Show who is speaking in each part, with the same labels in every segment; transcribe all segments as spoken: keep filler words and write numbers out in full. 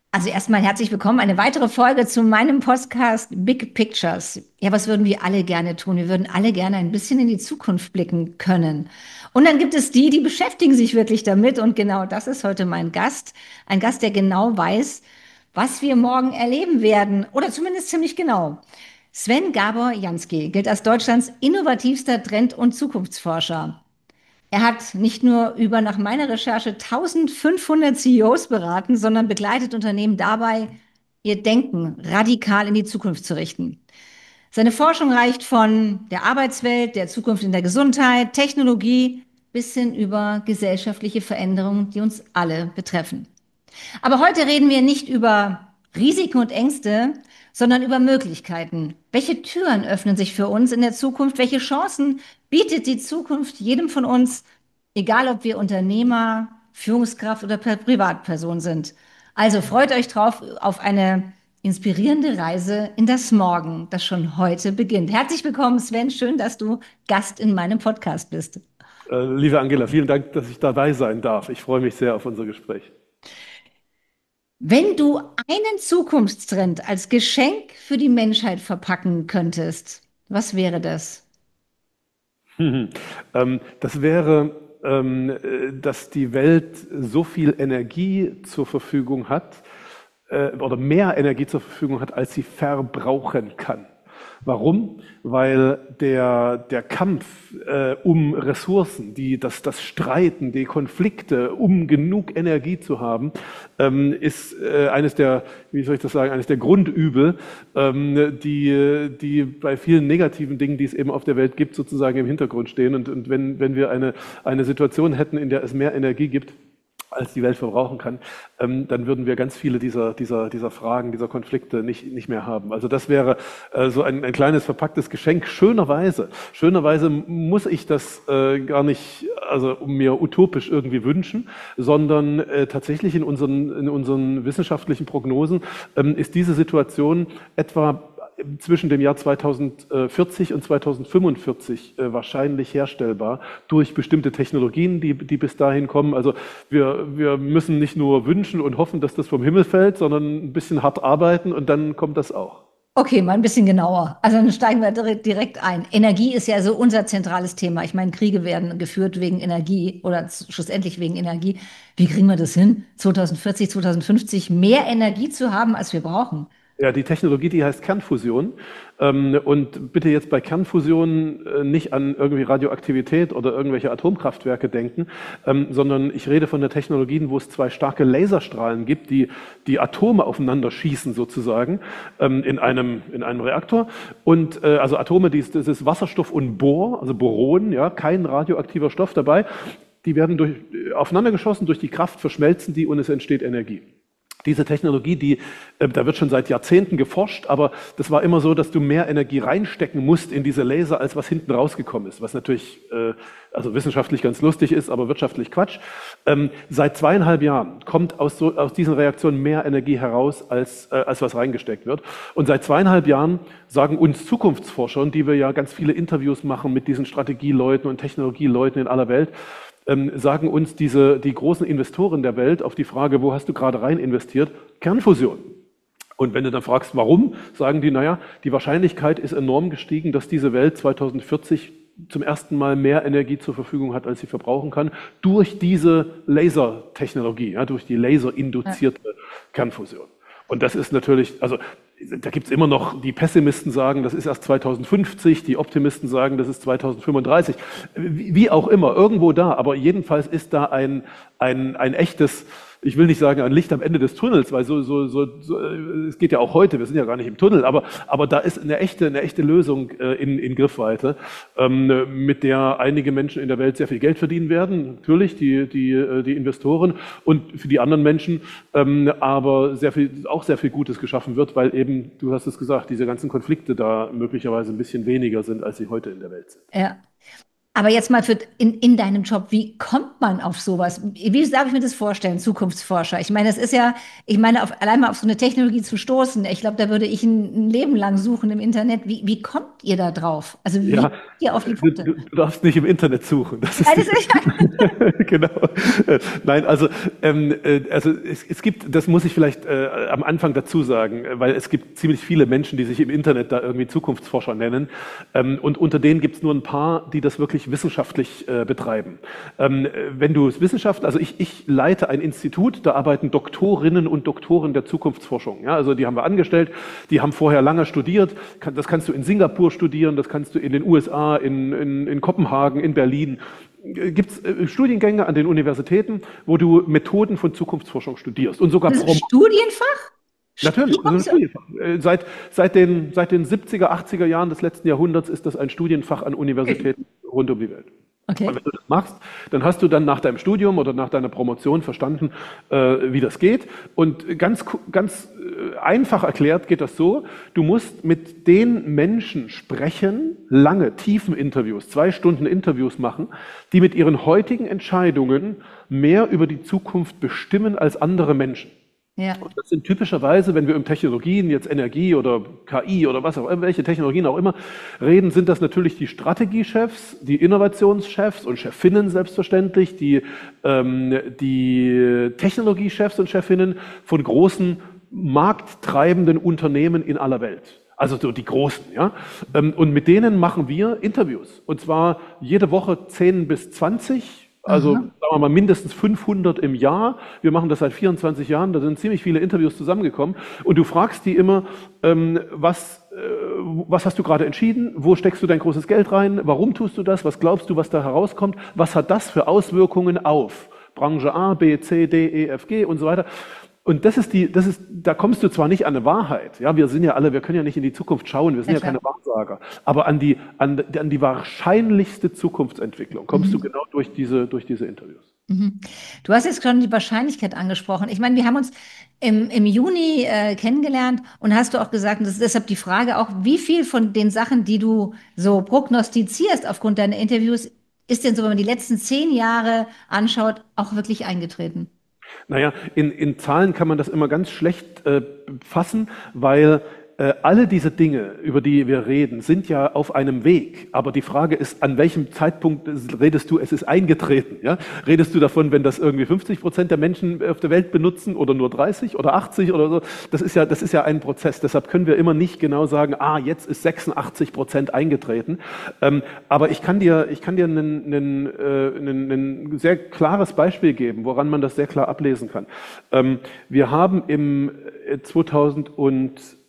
Speaker 1: Also erstmal herzlich willkommen. Eine weitere Folge zu meinem Podcast Big Pictures. Ja, was würden wir alle gerne tun? Wir würden alle gerne ein bisschen in die Zukunft blicken können. Und dann gibt es die, die beschäftigen sich wirklich damit. Und genau das ist heute mein Gast. Ein Gast, der genau weiß, was wir morgen erleben werden. Oder zumindest ziemlich genau. Sven Gabor Jansky gilt als Deutschlands innovativster Trend- und Zukunftsforscher. Er hat nicht nur über, nach meiner Recherche, eintausendfünfhundert C E Os beraten, sondern begleitet Unternehmen dabei, ihr Denken radikal in die Zukunft zu richten. Seine Forschung reicht von der Arbeitswelt, der Zukunft in der Gesundheit, Technologie bis hin über gesellschaftliche Veränderungen, die uns alle betreffen. Aber heute reden wir nicht über Risiken und Ängste, sondern über Möglichkeiten. Welche Türen öffnen sich für uns in der Zukunft? Welche Chancen bietet die Zukunft jedem von uns, egal ob wir Unternehmer, Führungskraft oder Privatperson sind? Also freut euch drauf auf eine inspirierende Reise in das Morgen, das schon heute beginnt. Herzlich willkommen, Sven. Schön, dass du Gast in meinem Podcast bist.
Speaker 2: Äh, liebe Angela, vielen Dank, dass ich dabei sein darf. Ich freue mich sehr auf unser Gespräch.
Speaker 1: Wenn du einen Zukunftstrend als Geschenk für die Menschheit verpacken könntest, was wäre das?
Speaker 2: Ähm, das wäre, ähm, äh, dass die Welt so viel Energie zur Verfügung hat, äh, oder mehr Energie zur Verfügung hat, als sie verbrauchen kann. Warum? Weil der, der Kampf äh, um Ressourcen, die, das, das Streiten, die Konflikte, um genug Energie zu haben, ähm, ist äh, eines der, wie soll ich das sagen, eines der Grundübel, ähm, die, die bei vielen negativen Dingen, die es eben auf der Welt gibt, sozusagen im Hintergrund stehen. Und, und wenn, wenn wir eine, eine Situation hätten, in der es mehr Energie gibt, als die Welt verbrauchen kann, ähm, dann würden wir ganz viele dieser, dieser, dieser Fragen, dieser Konflikte nicht, nicht mehr haben. Also das wäre äh, so ein, ein kleines verpacktes Geschenk. Schönerweise, schönerweise muss ich das äh, gar nicht, also mir utopisch irgendwie wünschen, sondern äh, tatsächlich in unseren, in unseren wissenschaftlichen Prognosen ähm, ist diese Situation etwa zwischen dem Jahr zweitausendvierzig und zweitausendfünfundvierzig äh, wahrscheinlich herstellbar durch bestimmte Technologien, die, die bis dahin kommen. Also wir, wir müssen nicht nur wünschen und hoffen, dass das vom Himmel fällt, sondern ein bisschen hart arbeiten und dann kommt das auch.
Speaker 1: Okay, mal ein bisschen genauer. Also dann steigen wir dir- direkt ein. Energie ist ja so unser zentrales Thema. Ich meine, Kriege werden geführt wegen Energie oder z- schlussendlich wegen Energie. Wie kriegen wir das hin, zweitausendvierzig, zweitausendfünfzig mehr Energie zu haben, als wir brauchen?
Speaker 2: Ja, die Technologie, die heißt Kernfusion. Ähm, Und bitte jetzt bei Kernfusion äh, nicht an irgendwie Radioaktivität oder irgendwelche Atomkraftwerke denken, ähm, sondern ich rede von der Technologie, wo es zwei starke Laserstrahlen gibt, die die Atome aufeinander schießen sozusagen ähm, in einem, in einem Reaktor. Und äh, also Atome, die ist, das ist Wasserstoff und Bor, also Boron, ja, kein radioaktiver Stoff dabei. Die werden durch, aufeinander geschossen, durch die Kraft verschmelzen die und es entsteht Energie. Diese Technologie, die, äh, da wird schon seit Jahrzehnten geforscht, aber das war immer so, dass du mehr Energie reinstecken musst in diese Laser, als was hinten rausgekommen ist, was natürlich äh, also wissenschaftlich ganz lustig ist, aber wirtschaftlich Quatsch. Ähm, seit zweieinhalb Jahren kommt aus, so, aus diesen Reaktionen mehr Energie heraus, als, äh, als was reingesteckt wird. Und seit zweieinhalb Jahren sagen uns Zukunftsforscher, die wir ja ganz viele Interviews machen mit diesen Strategieleuten und Technologieleuten in aller Welt, ähm, sagen uns diese, die großen Investoren der Welt auf die Frage, wo hast du gerade rein investiert? Kernfusion. Und wenn du dann fragst, warum, sagen die, naja, die Wahrscheinlichkeit ist enorm gestiegen, dass diese Welt zweitausendvierzig zum ersten Mal mehr Energie zur Verfügung hat, als sie verbrauchen kann, durch diese Lasertechnologie, ja, durch die
Speaker 1: Ja.
Speaker 2: laserinduzierte Kernfusion. Und das ist natürlich, also da gibt es immer noch, die Pessimisten sagen, das ist erst zweitausendfünfzig, die Optimisten sagen, das ist zweitausendfünfunddreißig, wie, wie auch immer, irgendwo da, aber jedenfalls ist da ein, ein, ein echtes, ich will nicht sagen ein Licht am Ende des Tunnels, weil so, so, so, so äh, es geht ja auch heute, wir sind ja gar nicht im Tunnel, aber, aber da ist eine echte, eine echte Lösung äh, in, in Griffweite, ähm, mit der einige Menschen in der Welt sehr viel Geld verdienen werden, natürlich die, die, äh, die Investoren und für die anderen Menschen, ähm, aber sehr viel, auch sehr viel Gutes geschaffen wird, weil eben, du hast es gesagt, diese ganzen Konflikte da möglicherweise ein bisschen weniger sind, als sie heute in der Welt sind.
Speaker 1: Ja. Aber jetzt mal für in, in deinem Job, wie kommt man auf sowas? Wie darf ich mir das vorstellen, Zukunftsforscher? Ich meine, es ist ja, ich meine, auf, allein mal auf so eine Technologie zu stoßen, ich glaube, da würde ich ein, ein Leben lang suchen im Internet. Wie, wie kommt ihr da drauf? Also wie
Speaker 2: Ja,
Speaker 1: kommt ihr auf die
Speaker 2: du,
Speaker 1: Punkte?
Speaker 2: du, du darfst nicht im Internet suchen. Das
Speaker 1: Ja,
Speaker 2: ist
Speaker 1: das
Speaker 2: die,
Speaker 1: ist,
Speaker 2: genau. Äh, Nein, also, ähm, äh, also es, es gibt, das muss ich vielleicht äh, am Anfang dazu sagen, äh, weil es gibt ziemlich viele Menschen, die sich im Internet da irgendwie Zukunftsforscher nennen. Ähm, und unter denen gibt es nur ein paar, die das wirklich wissenschaftlich äh, betreiben. Ähm, äh, wenn du es Wissenschaft, also ich, ich leite ein Institut, da arbeiten Doktorinnen und Doktoren der Zukunftsforschung. Ja, also die haben wir angestellt, die haben vorher lange studiert. Kann, das kannst du in Singapur studieren, das kannst du in den U S A, in, in, in Kopenhagen, in Berlin. Gibt es Studiengänge an den Universitäten, wo du Methoden von Zukunftsforschung studierst und sogar
Speaker 1: das ist ein
Speaker 2: Prom
Speaker 1: Studienfach?
Speaker 2: Natürlich, das ist ein
Speaker 1: Sturm-
Speaker 2: Studienfach. Äh, Seit, seit, den, seit den siebziger, achtziger Jahren des letzten Jahrhunderts ist das ein Studienfach an Universitäten rund um die Welt. Und
Speaker 1: Okay.
Speaker 2: wenn du das machst, dann hast du dann nach deinem Studium oder nach deiner Promotion verstanden, äh, wie das geht. Und ganz, ku- ganz äh, einfach erklärt geht das so, du musst mit den Menschen sprechen, lange, tiefen Interviews, zwei Stunden Interviews machen, die mit ihren heutigen Entscheidungen mehr über die Zukunft bestimmen als andere Menschen.
Speaker 1: Ja.
Speaker 2: Und das sind typischerweise, wenn wir um Technologien, jetzt Energie oder K I oder was auch immer, welche Technologien auch immer reden, sind das natürlich die Strategiechefs, die Innovationschefs und Chefinnen selbstverständlich, die, ähm, die Technologiechefs und Chefinnen von großen markttreibenden Unternehmen in aller Welt. Also so die Großen, ja. Ähm, Und mit denen machen wir Interviews. Und zwar jede Woche zehn bis zwanzig. Also
Speaker 1: Aha.
Speaker 2: sagen wir mal mindestens fünfhundert im Jahr. Wir machen das seit vierundzwanzig Jahren. Da sind ziemlich viele Interviews zusammengekommen. Und du fragst die immer, ähm, was, äh, was hast du gerade entschieden? Wo steckst du dein großes Geld rein? Warum tust du das? Was glaubst du, was da herauskommt? Was hat das für Auswirkungen auf Branche A, B, C, D, E, F, G und so weiter? Und das ist die, das ist, da kommst du zwar nicht an eine Wahrheit, ja, wir sind ja alle, wir können ja nicht in die Zukunft schauen, wir sind
Speaker 1: Ja,
Speaker 2: ja keine
Speaker 1: klar.
Speaker 2: Wahrsager, aber an die, an, an die wahrscheinlichste Zukunftsentwicklung kommst du
Speaker 1: Mhm.
Speaker 2: genau durch diese, durch diese Interviews.
Speaker 1: Mhm. Du hast jetzt schon die Wahrscheinlichkeit angesprochen. Ich meine, wir haben uns im, im Juni äh, kennengelernt und hast du auch gesagt, und das ist deshalb die Frage auch, wie viel von den Sachen, die du so prognostizierst aufgrund deiner Interviews, ist denn so, wenn man die letzten zehn Jahre anschaut, auch wirklich eingetreten?
Speaker 2: Naja, in, in Zahlen kann man das immer ganz schlecht äh, fassen, weil äh, alle diese Dinge, über die wir reden, sind ja auf einem Weg. Aber die Frage ist, an welchem Zeitpunkt redest du, es ist eingetreten? Ja? Redest du davon, wenn das irgendwie fünfzig Prozent der Menschen auf der Welt benutzen oder nur dreißig oder achtzig oder so? Das ist ja, das ist ja ein Prozess. Deshalb können wir immer nicht genau sagen, ah, jetzt ist sechsundachtzig Prozent eingetreten. Ähm, aber ich kann dir, ich kann dir ein, ein, äh, ein, ein sehr klares Beispiel geben, woran man das sehr klar ablesen kann. Ähm, wir haben im zweitausendachtzehn,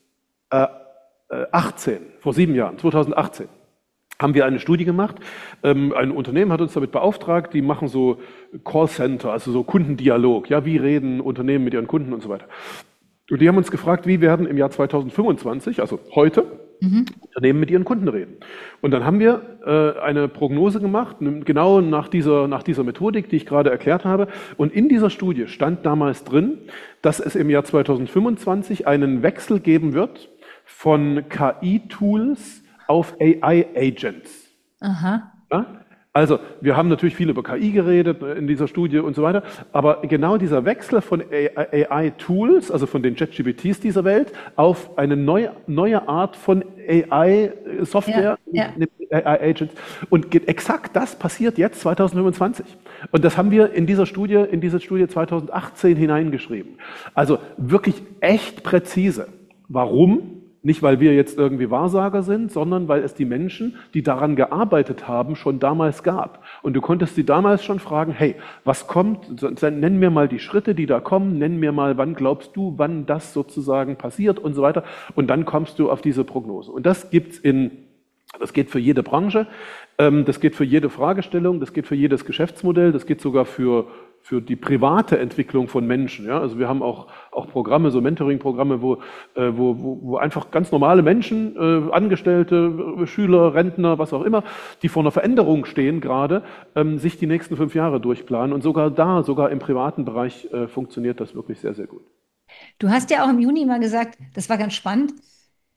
Speaker 2: vor sieben Jahren, zweitausendachtzehn, haben wir eine Studie gemacht. Ähm, ein Unternehmen hat uns damit beauftragt, die machen so Callcenter, also so Kundendialog. Ja, wie reden Unternehmen mit ihren Kunden und so weiter. Und die haben uns gefragt, wie werden im Jahr zweitausendfünfundzwanzig, also heute,
Speaker 1: Mhm.
Speaker 2: Unternehmen mit ihren Kunden reden. Und dann haben wir äh, eine Prognose gemacht, genau nach dieser, nach dieser Methodik, die ich gerade erklärt habe. Und in dieser Studie stand damals drin, dass es im Jahr zweitausendfünfundzwanzig einen Wechsel geben wird von K I-Tools auf A I-Agents.
Speaker 1: Aha.
Speaker 2: Ja? Also, wir haben natürlich viel über K I geredet in dieser Studie und so weiter, aber genau dieser Wechsel von A I-Tools, also von den ChatGPTs dieser Welt, auf eine neue, neue Art von A I-Software,
Speaker 1: Ja, ja.
Speaker 2: A I-Agents. Und ge- exakt das passiert jetzt zweitausendfünfundzwanzig. Und das haben wir in dieser Studie, in diese Studie zweitausendachtzehn hineingeschrieben. Also wirklich echt präzise. Warum? Nicht, weil wir jetzt irgendwie Wahrsager sind, sondern weil es die Menschen, die daran gearbeitet haben, schon damals gab. Und du konntest sie damals schon fragen, hey, was kommt? Nenn mir mal die Schritte, die da kommen, nenn mir mal, wann glaubst du, wann das sozusagen passiert und so weiter. Und dann kommst du auf diese Prognose. Und das gibt's in, das geht für jede Branche, ähm, das geht für jede Fragestellung, das geht für jedes Geschäftsmodell, das geht sogar für für die private Entwicklung von Menschen. Ja? Also wir haben auch, auch Programme, so Mentoring-Programme, wo, äh, wo, wo, wo einfach ganz normale Menschen, äh, Angestellte, äh, Schüler, Rentner, was auch immer, die vor einer Veränderung stehen gerade, ähm, sich die nächsten fünf Jahre durchplanen. Und sogar da, sogar im privaten Bereich äh, funktioniert das wirklich sehr, sehr gut.
Speaker 1: Du hast ja auch im Juni mal gesagt, das war ganz spannend,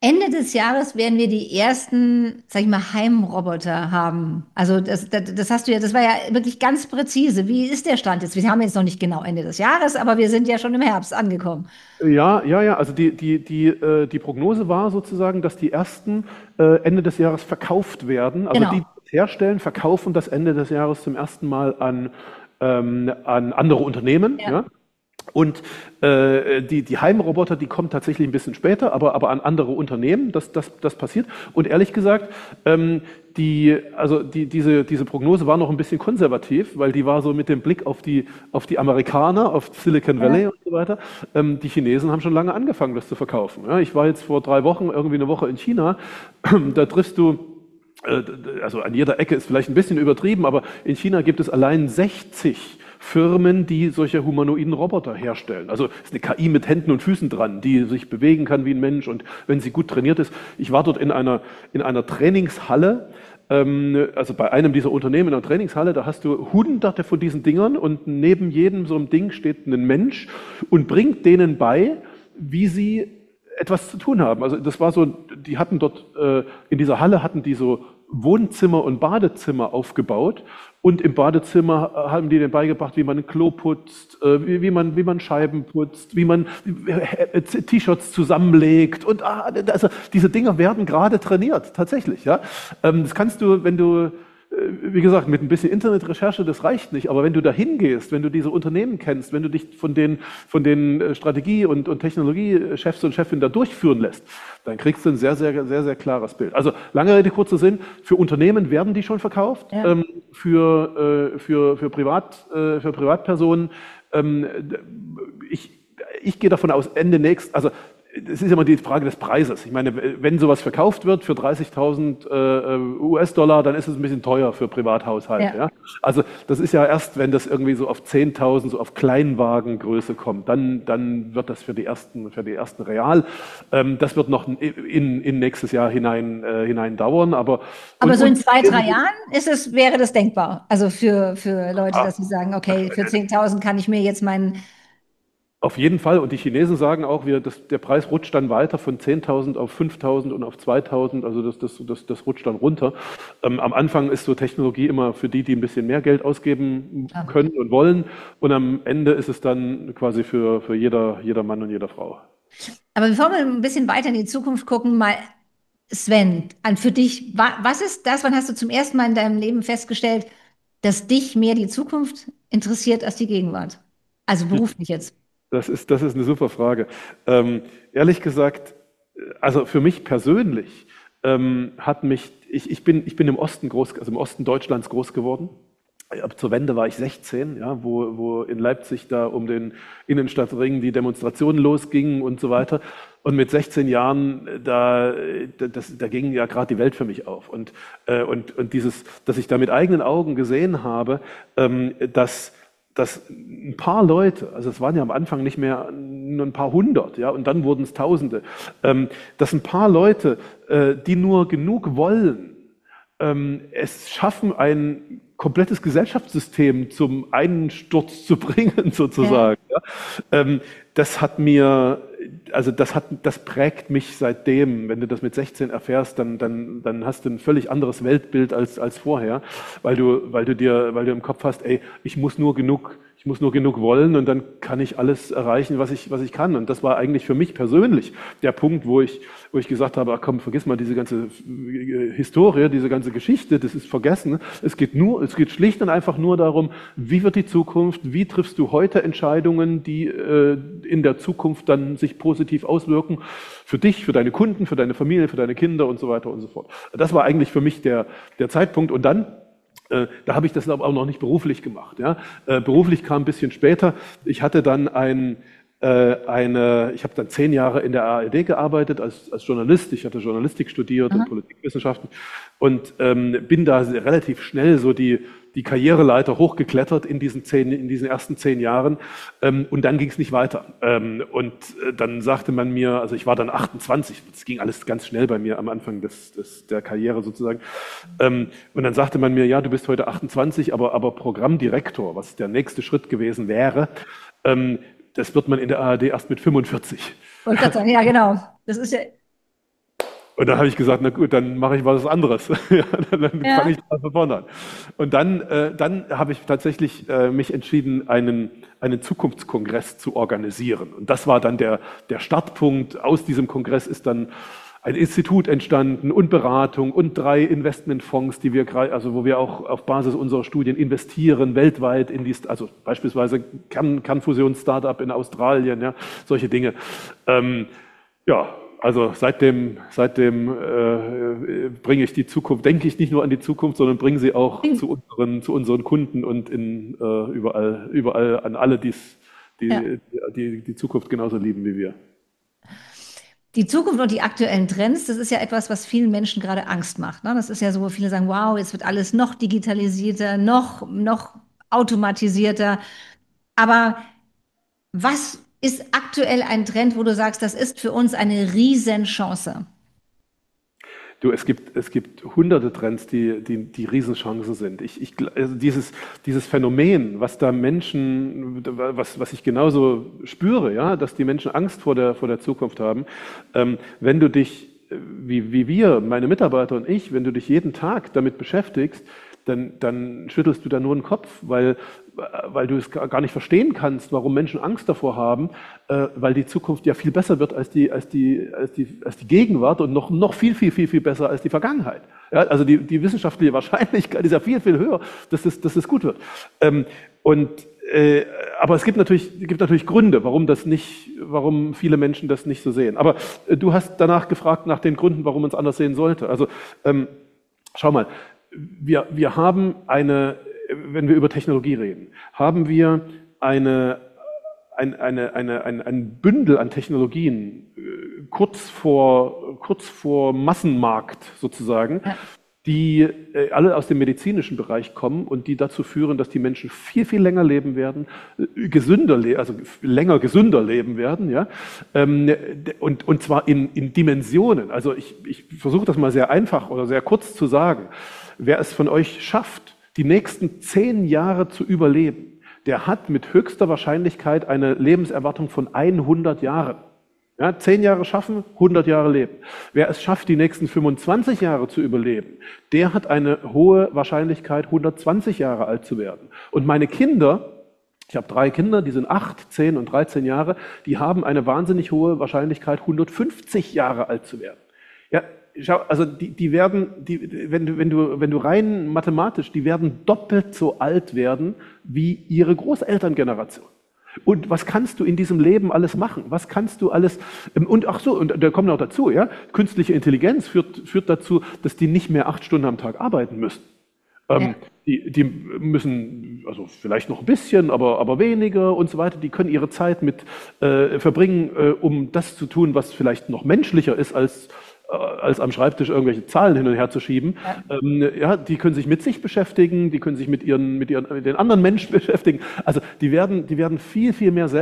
Speaker 1: Ende des Jahres werden wir die ersten, sag ich mal, Heimroboter haben. Also das, das, das hast du ja, das war ja wirklich ganz präzise. Wie ist der Stand jetzt? Wir haben jetzt noch nicht genau Ende des Jahres, aber wir sind ja schon im Herbst angekommen.
Speaker 2: Ja, ja, ja. Also die, die, die, äh, die Prognose war sozusagen, dass die ersten äh, Ende des Jahres verkauft werden. Also die, die
Speaker 1: Genau.
Speaker 2: das herstellen, verkaufen das Ende des Jahres zum ersten Mal an, ähm, an andere Unternehmen.
Speaker 1: Ja.
Speaker 2: Ja? Und äh, die, die Heimroboter, die kommen tatsächlich ein bisschen später, aber, aber an andere Unternehmen, das, das, das passiert. Und ehrlich gesagt, ähm, die, also die, diese, diese Prognose war noch ein bisschen konservativ, weil die war so mit dem Blick auf die, auf die Amerikaner, auf Silicon Valley
Speaker 1: Ja.
Speaker 2: und so weiter. Ähm, die Chinesen haben schon lange angefangen, das zu verkaufen. Ja, ich war jetzt vor drei Wochen irgendwie eine Woche in China, da triffst du äh, also an jeder Ecke ist vielleicht ein bisschen übertrieben, aber in China gibt es allein sechzig Firmen, die solche humanoiden Roboter herstellen. Also ist eine K I mit Händen und Füßen dran, die sich bewegen kann wie ein Mensch und wenn sie gut trainiert ist. Ich war dort in einer, in einer Trainingshalle, ähm, also bei einem dieser Unternehmen in einer Trainingshalle, da hast du hunderte von diesen Dingern und neben jedem so einem Ding steht ein Mensch und bringt denen bei, wie sie etwas zu tun haben. Also das war so, die hatten dort, äh, in dieser Halle hatten die so Wohnzimmer und Badezimmer aufgebaut und im Badezimmer äh, haben die denen beigebracht, wie man ein Klo putzt, äh, wie, wie man, wie man Scheiben putzt, wie man äh, T-Shirts zusammenlegt und ah, also diese Dinger werden gerade trainiert, tatsächlich, ja. Ähm, das kannst du, wenn du wie gesagt, mit ein bisschen Internetrecherche, das reicht nicht. Aber wenn du da hingehst, wenn du diese Unternehmen kennst, wenn du dich von den, von den Strategie- und, und Technologiechefs und Chefinnen da durchführen lässt, dann kriegst du ein sehr, sehr, sehr, sehr klares Bild. Also lange Rede, kurzer Sinn, für Unternehmen werden die schon verkauft,
Speaker 1: Ja.
Speaker 2: ähm, für, äh, für, für, Privat, äh, für Privatpersonen. Ähm, ich, ich gehe davon aus, Ende nächst, also es ist immer die Frage des Preises. Ich meine, wenn sowas verkauft wird für dreißigtausend äh, U S-Dollar, dann ist es ein bisschen teuer für Privathaushalte.
Speaker 1: Ja.
Speaker 2: Ja? Also das ist ja erst, wenn das irgendwie so auf zehntausend, so auf Kleinwagengröße kommt, dann, dann wird das für die ersten, für die ersten real. Ähm, das wird noch in, in nächstes Jahr hinein, äh, hinein dauern. Aber,
Speaker 1: Aber
Speaker 2: und,
Speaker 1: so in
Speaker 2: und,
Speaker 1: zwei, drei Jahren ist es, wäre das denkbar. Also für, für Leute,
Speaker 2: ah,
Speaker 1: dass sie sagen, okay, für zehntausend kann ich mir jetzt meinen,
Speaker 2: auf jeden Fall. Und die Chinesen sagen auch, wir, das, der Preis rutscht dann weiter von zehntausend auf fünftausend und auf zweitausend. Also das, das, das, das rutscht dann runter. Ähm, am Anfang ist so Technologie immer für die, die ein bisschen mehr Geld ausgeben können und wollen. Und am Ende ist es dann quasi für, für jeder, jeder Mann und jeder Frau.
Speaker 1: aber bevor wir ein bisschen weiter in die Zukunft gucken, mal Sven, an für dich, wa- was ist das, wann hast du zum ersten Mal in deinem Leben festgestellt, dass dich mehr die Zukunft interessiert als die Gegenwart? Also beruflich jetzt.
Speaker 2: Das ist, das ist eine super Frage. Ähm, ehrlich gesagt, also für mich persönlich ähm, hat mich, ich, ich bin, ich bin im Osten groß, also im Osten Deutschlands groß geworden. Ab zur Wende war ich sechzehn, ja, wo, wo in Leipzig da um den Innenstadtring die Demonstrationen losgingen und so weiter. Und mit sechzehn Jahren, da, das, da ging ja gerade die Welt für mich auf. Und, äh, und, und dieses, dass ich da mit eigenen Augen gesehen habe, ähm, dass dass ein paar Leute, also es waren ja am Anfang nicht mehr nur ein paar hundert, ja, und dann wurden es Tausende, ähm, dass ein paar Leute, äh, die nur genug wollen, ähm, es schaffen, ein komplettes Gesellschaftssystem zum Einsturz zu bringen, sozusagen. Ja. Ja. Ähm, das hat mir, also das hat, das prägt mich seitdem. Wenn du das mit sechzehn erfährst, dann, dann, dann hast du ein völlig anderes Weltbild als, als vorher, weil du, weil du dir, weil du im Kopf hast, ey, ich muss nur genug, ich muss nur genug wollen und dann kann ich alles erreichen, was ich, was ich kann. Und das war eigentlich für mich persönlich der Punkt, wo ich, wo ich gesagt habe, ach komm, vergiss mal diese ganze Historie, diese ganze Geschichte, das ist vergessen. Es geht nur, es geht schlicht und einfach nur darum, wie wird die Zukunft, wie triffst du heute Entscheidungen, die äh, in der Zukunft dann sich positiv auswirken für dich, für deine Kunden, für deine Familie, für deine Kinder und so weiter und so fort. Das war eigentlich für mich der, der Zeitpunkt. Und dann Äh, da habe ich das aber auch noch nicht beruflich gemacht. Ja. Äh, beruflich kam ein bisschen später. Ich hatte dann ein, äh, eine, ich habe dann zehn Jahre in der A R D gearbeitet als, als Journalist. Ich hatte Journalistik studiert und
Speaker 1: Aha.
Speaker 2: Politikwissenschaften und ähm, bin da relativ schnell so die, die Karriereleiter hochgeklettert in diesen zehn, in diesen ersten zehn Jahren. Ähm, und dann ging es nicht weiter. Ähm, und äh, dann sagte man mir, also ich war dann achtundzwanzig, das ging alles ganz schnell bei mir am Anfang des, des, der Karriere sozusagen. Ähm, und dann sagte man mir, ja, du bist heute achtundzwanzig, aber, aber Programmdirektor, was der nächste Schritt gewesen wäre, ähm, das wird man in der A R D erst mit fünfundvierzig.
Speaker 1: Wollte gerade sagen, ja, genau. Das ist ja,
Speaker 2: Und dann habe ich gesagt, na gut, dann mache ich was anderes. Ja, dann
Speaker 1: Ja.
Speaker 2: fange ich mal von vorne an. Und dann, äh, dann habe ich tatsächlich äh, mich entschieden, einen, einen Zukunftskongress zu organisieren. Und das war dann der, der Startpunkt. Aus diesem Kongress ist dann ein Institut entstanden und Beratung und drei Investmentfonds, die wir, also wo wir auch auf Basis unserer Studien investieren weltweit in die, also beispielsweise Kern, Kernfusions-Startup in Australien, ja, solche Dinge. Ähm, ja. Also seitdem, seitdem äh, bringe ich die Zukunft, denke ich nicht nur an die Zukunft, sondern bringe sie auch zu unseren, zu unseren Kunden und in, äh, überall, überall an alle, die's, die,
Speaker 1: Ja.
Speaker 2: die die Zukunft genauso lieben wie wir.
Speaker 1: Die Zukunft und die aktuellen Trends, das ist ja etwas, was vielen Menschen gerade Angst macht. Ne? Das ist ja so, wo viele sagen, wow, jetzt wird alles noch digitalisierter, noch, noch automatisierter. Aber was ist aktuell ein Trend, wo du sagst, das ist für uns eine Riesenchance?
Speaker 2: Du, es gibt, es gibt hunderte Trends, die, die, die Riesenchancen sind. Ich, ich, also dieses, dieses Phänomen, was da Menschen, was, was ich genauso spüre, ja, dass die Menschen Angst vor der, vor der Zukunft haben, ähm, wenn du dich, wie, wie wir, meine Mitarbeiter und ich, wenn du dich jeden Tag damit beschäftigst, dann, dann schüttelst du da nur den Kopf, weil, weil du es gar nicht verstehen kannst, warum Menschen Angst davor haben, äh, weil die Zukunft ja viel besser wird als die, als die, als die, als die Gegenwart und noch, noch viel, viel, viel, viel besser als die Vergangenheit. Ja, also die, die wissenschaftliche Wahrscheinlichkeit ist ja viel, viel höher, dass es, dass es gut wird. Ähm, und äh, aber es gibt natürlich, gibt natürlich Gründe, warum das nicht, warum viele Menschen das nicht so sehen. Aber äh, du hast danach gefragt nach den Gründen, warum man es anders sehen sollte. Also ähm, schau mal. Wir, wir haben eine, wenn wir über Technologie reden, haben wir eine, ein, eine, eine, ein, ein Bündel an Technologien äh, kurz vor, kurz vor Massenmarkt sozusagen, ja, die äh, alle aus dem medizinischen Bereich kommen und die dazu führen, dass die Menschen viel, viel länger leben werden, äh, gesünder, le also länger gesünder leben werden, ja, ähm, und, und zwar in, in Dimensionen. Also ich, ich versuche das mal sehr einfach oder sehr kurz zu sagen. Wer es von euch schafft, die nächsten zehn Jahre zu überleben, der hat mit höchster Wahrscheinlichkeit eine Lebenserwartung von hundert Jahren. Ja, zehn Jahre schaffen, hundert Jahre leben. Wer es schafft, die nächsten fünfundzwanzig Jahre zu überleben, der hat eine hohe Wahrscheinlichkeit, hundertzwanzig Jahre alt zu werden. Und meine Kinder, ich habe drei Kinder, die sind acht, zehn und dreizehn Jahre, die haben eine wahnsinnig hohe Wahrscheinlichkeit, hundertfünfzig Jahre alt zu werden. Ja, schau, also die, die werden, die, wenn du, wenn du, wenn du rein mathematisch, die werden doppelt so alt werden wie ihre Großelterngeneration. Und was kannst du in diesem Leben alles machen? Was kannst du alles, und ach so, und da kommt noch dazu, ja, künstliche Intelligenz führt, führt dazu, dass die nicht mehr acht Stunden am Tag arbeiten müssen. Ähm, ja. die, die müssen, also vielleicht noch ein bisschen, aber, aber weniger und so weiter, die können ihre Zeit mit äh, verbringen, äh, um das zu tun, was vielleicht noch menschlicher ist als als am Schreibtisch irgendwelche Zahlen hin und her zu schieben. Ja. Ähm, ja, die können sich mit sich beschäftigen, die können sich mit ihren, mit ihren, mit den anderen Menschen beschäftigen. Also die werden, die werden viel, viel mehr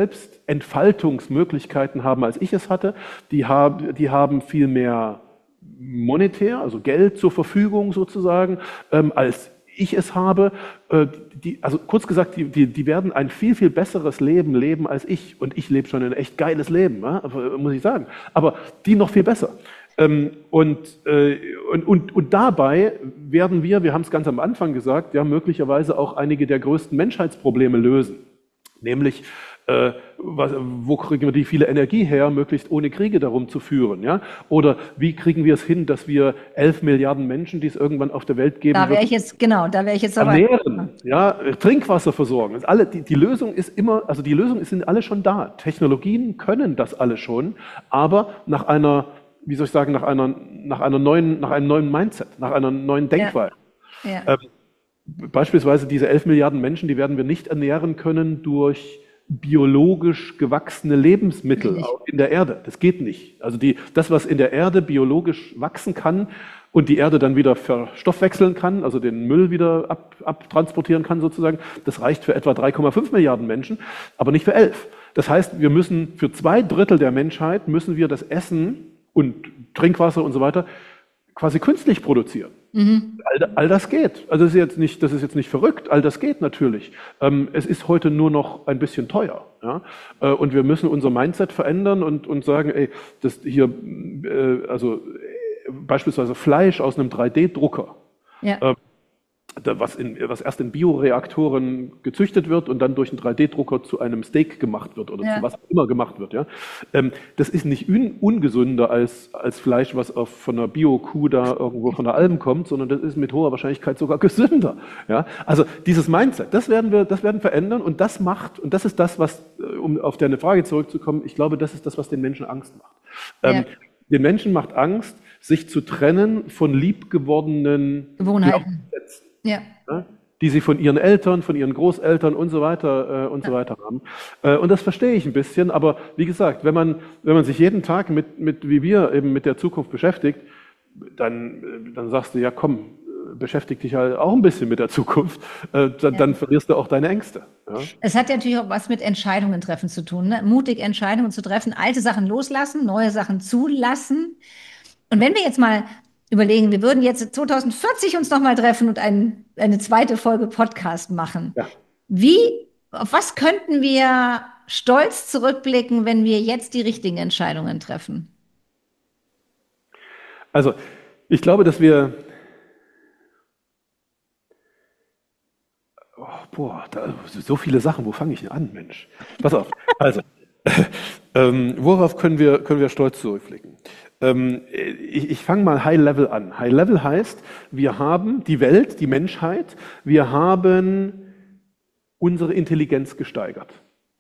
Speaker 2: Selbstentfaltungsmöglichkeiten haben, als ich es hatte. Die haben, die haben viel mehr monetär, also Geld zur Verfügung sozusagen, ähm, als ich es habe. Äh, die, also kurz gesagt, die, die, die werden ein viel, viel besseres Leben leben als ich. Und ich lebe schon ein echt geiles Leben, ja, muss ich sagen. Aber die noch viel besser. Ähm, und, äh, und, und, und dabei werden wir, wir haben es ganz am Anfang gesagt, ja, möglicherweise auch einige der größten Menschheitsprobleme lösen. Nämlich, äh, was, wo kriegen wir die viele Energie her, möglichst ohne Kriege darum zu führen? Ja? Oder wie kriegen wir es hin, dass wir elf Milliarden Menschen, die es irgendwann auf der Welt geben
Speaker 1: da wäre ich jetzt, genau, da wäre ich jetzt aber
Speaker 2: ernähren, ja, Trinkwasser versorgen. Also alle, die, die Lösung ist immer, also die Lösung sind alle schon da. Technologien können das alle schon, aber nach einer wie soll ich sagen, nach einer, nach einer neuen, nach einem neuen Mindset, nach einer neuen Denkweise. Ja. Ja. Ähm, beispielsweise diese elf Milliarden Menschen, die werden wir nicht ernähren können durch biologisch gewachsene Lebensmittel in der Erde. Das geht nicht. Also die, das, was in der Erde biologisch wachsen kann und die Erde dann wieder verstoffwechseln kann, also den Müll wieder ab, abtransportieren kann sozusagen, das reicht für etwa drei Komma fünf Milliarden Menschen, aber nicht für elf. Das heißt, wir müssen für zwei Drittel der Menschheit müssen wir das Essen und Trinkwasser und so weiter quasi künstlich produzieren. Mhm. All, all das geht. Also das ist jetzt nicht, das ist jetzt nicht verrückt, all das geht natürlich. Ähm, es ist heute nur noch ein bisschen teuer. Ja? Äh, und wir müssen unser Mindset verändern und, und sagen, ey, das hier, äh, also beispielsweise Fleisch aus einem drei D-Drucker.
Speaker 1: Ja.
Speaker 2: Ähm, Was, in, was erst in Bioreaktoren gezüchtet wird und dann durch einen drei D-Drucker zu einem Steak gemacht wird oder
Speaker 1: Ja.
Speaker 2: zu was auch immer gemacht wird. Ja? Ähm, das ist nicht un, ungesünder als, als Fleisch, was auf, von einer Bio-Kuh da irgendwo von der Alm kommt, sondern das ist mit hoher Wahrscheinlichkeit sogar gesünder. Ja? Also dieses Mindset, das werden wir, das werden verändern und das macht, und das ist das, was, um auf deine Frage zurückzukommen, ich glaube, das ist das, was den Menschen Angst macht. Ähm,
Speaker 1: Ja.
Speaker 2: Den Menschen macht Angst, sich zu trennen von liebgewordenen
Speaker 1: Gewohnheiten.
Speaker 2: Glaubenssätzen.
Speaker 1: Ja.
Speaker 2: Ja, die sie von ihren Eltern, von ihren Großeltern und so weiter äh, und so weiter haben. Äh, und das verstehe ich ein bisschen, aber wie gesagt, wenn man, wenn man sich jeden Tag mit, mit, wie wir eben mit der Zukunft beschäftigt, dann, äh, dann sagst du, ja komm, äh, beschäftig dich halt auch ein bisschen mit der Zukunft, äh, dann,
Speaker 1: Ja.
Speaker 2: dann verlierst du auch deine Ängste. Ja?
Speaker 1: Es hat ja natürlich auch was mit Entscheidungen treffen zu tun, ne? Mutig Entscheidungen zu treffen, alte Sachen loslassen, neue Sachen zulassen. Und wenn wir jetzt mal überlegen, wir würden jetzt zwanzig vierzig uns nochmal treffen und ein, eine zweite Folge Podcast machen.
Speaker 2: Ja.
Speaker 1: Wie, auf was könnten wir stolz zurückblicken, wenn wir jetzt die richtigen Entscheidungen treffen?
Speaker 2: Also, ich glaube, dass wir, oh, boah, da, so viele Sachen, wo fange ich denn an, Mensch? Pass auf, also, ähm, worauf können wir, können wir stolz zurückblicken? Ähm, ich ich fange mal High Level an. High Level heißt, wir haben die Welt, die Menschheit, wir haben unsere Intelligenz gesteigert.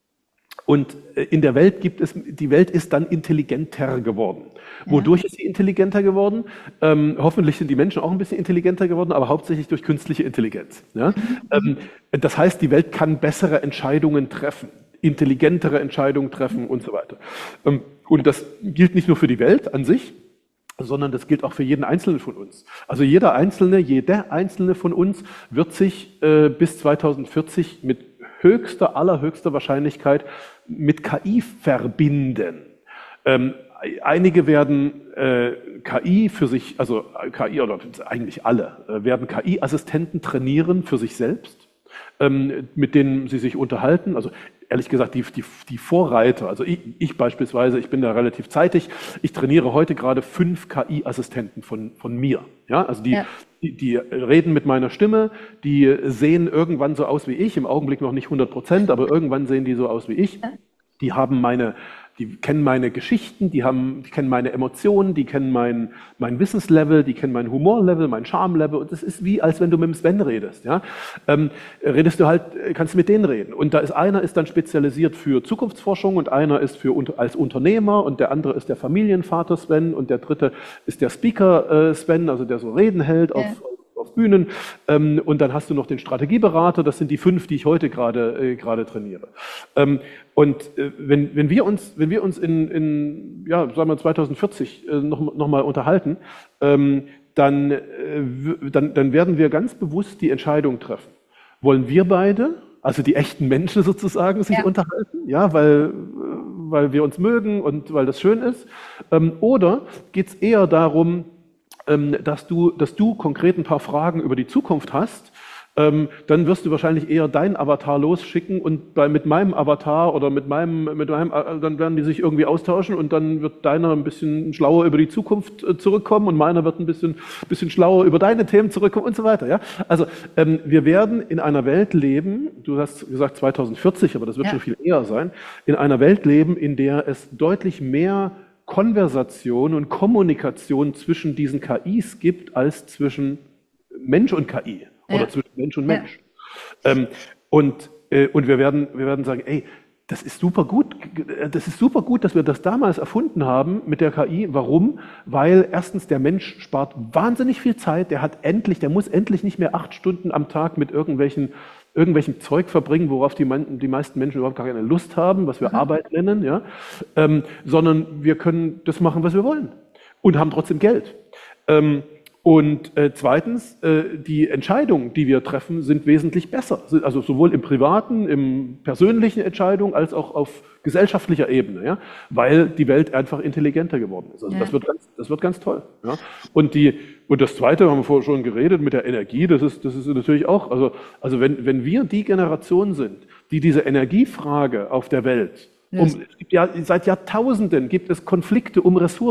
Speaker 2: Und in der Welt gibt es, die Welt ist dann intelligenter geworden. Ja. Wodurch ist sie intelligenter geworden? Ähm, hoffentlich sind die Menschen auch ein bisschen intelligenter geworden, aber hauptsächlich durch künstliche Intelligenz. Ja? Mhm. Ähm, das heißt, die Welt kann bessere Entscheidungen treffen, intelligentere Entscheidungen treffen und so weiter. Ähm, und das gilt nicht nur für die Welt an sich, sondern das gilt auch für jeden Einzelnen von uns. Also jeder Einzelne, jeder Einzelne von uns wird sich äh, bis zweitausendvierzig mit höchster, allerhöchster Wahrscheinlichkeit mit K I verbinden. Ähm, einige werden äh, K I für sich, also K I oder eigentlich alle, äh, werden K I-Assistenten trainieren für sich selbst, ähm, mit denen sie sich unterhalten. Also ehrlich gesagt, die, die, die Vorreiter, also ich, ich beispielsweise, ich bin da relativ zeitig, ich trainiere heute gerade fünf K I-Assistenten von, von mir. Ja, also die, ja. die, die reden mit meiner Stimme, die sehen irgendwann so aus wie ich, im Augenblick noch nicht hundert Prozent, aber irgendwann sehen die so aus wie ich. Die haben meine, die kennen meine Geschichten, die haben, die kennen meine Emotionen, die kennen mein, mein Wissenslevel, die kennen mein Humorlevel, mein Charmlevel. Und das ist wie, als wenn du mit dem Sven redest. Ja? Ähm, redest du halt, kannst du mit denen reden. Und da ist einer ist dann spezialisiert für Zukunftsforschung und einer ist für als Unternehmer und der andere ist der Familienvater Sven und der dritte ist der Speaker äh, Sven, also der so Reden hält auf, ja. auf Bühnen. Ähm, und dann hast du noch den Strategieberater. Das sind die fünf, die ich heute gerade äh, gerade trainiere. Ähm, Und äh, wenn, wenn wir uns, wenn wir uns in, in ja, sagen wir zweitausendvierzig äh, noch, noch mal unterhalten, ähm, dann, äh, dann, dann werden wir ganz bewusst die Entscheidung treffen. Wollen wir beide, also die echten Menschen sozusagen, sich ja. unterhalten, ja, weil, weil wir uns mögen und weil das schön ist? Ähm, oder geht es eher darum, ähm, dass du, dass du konkret ein paar Fragen über die Zukunft hast? Ähm, dann wirst du wahrscheinlich eher deinen Avatar losschicken und bei, mit meinem Avatar oder mit meinem, mit meinem, dann werden die sich irgendwie austauschen und dann wird deiner ein bisschen schlauer über die Zukunft äh, zurückkommen und meiner wird ein bisschen, bisschen schlauer über deine Themen zurückkommen und so weiter. Ja? Also ähm, wir werden in einer Welt leben, du hast gesagt zweitausendvierzig, aber das wird ja. schon viel eher sein, in einer Welt leben, in der es deutlich mehr Konversation und Kommunikation zwischen diesen K Is gibt als zwischen Mensch und K I. Oder ja. zwischen Mensch und Mensch. Ja. Ähm, und, äh, und wir werden, wir werden sagen, ey, das ist super gut, das ist super gut, dass wir das damals erfunden haben mit der K I. Warum? Weil erstens der Mensch spart wahnsinnig viel Zeit, der hat endlich, der muss endlich nicht mehr acht Stunden am Tag mit irgendwelchen, irgendwelchen Zeug verbringen, worauf die, die meisten Menschen überhaupt gar keine Lust haben, was wir mhm. Arbeit nennen, ja, ähm, sondern wir können das machen, was wir wollen und haben trotzdem Geld. Ähm, Und äh, zweitens, äh, die Entscheidungen, die wir treffen, sind wesentlich besser. Also sowohl im privaten, im persönlichen Entscheidungen als auch auf gesellschaftlicher Ebene, ja? Weil die Welt einfach intelligenter geworden ist. Also ja. das wird ganz, das wird ganz toll. Ja? Und die und das Zweite, haben wir vorher schon geredet, mit der Energie, das ist, das ist natürlich auch, also, also wenn, wenn wir die Generation sind, die diese Energiefrage auf der Welt, um, es gibt ja, seit Jahrtausenden gibt es Konflikte um Ressourcen.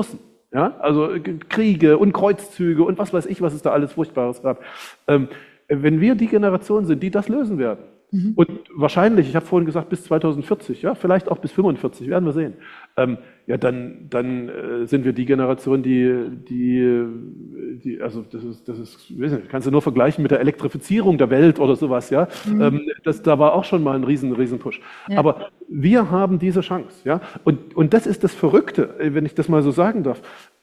Speaker 2: Ja, also Kriege und Kreuzzüge und was weiß ich, was es da alles Furchtbares gab. Ähm, wenn wir die Generation sind, die das lösen werden, mhm. und wahrscheinlich, ich habe vorhin gesagt, bis zweitausendvierzig, ja, vielleicht auch bis fünfundvierzig, werden wir sehen, ähm, ja, dann, dann äh, sind wir die Generation, die, die, die also das ist, das ist, ich weiß nicht, kannst du nur vergleichen mit der Elektrifizierung der Welt oder sowas, ja, mhm. ähm, das, da war auch schon mal ein riesen, riesen Push. Ja. Aber wir haben diese Chance, ja, und, und das ist das Verrückte, wenn ich das mal so sagen darf.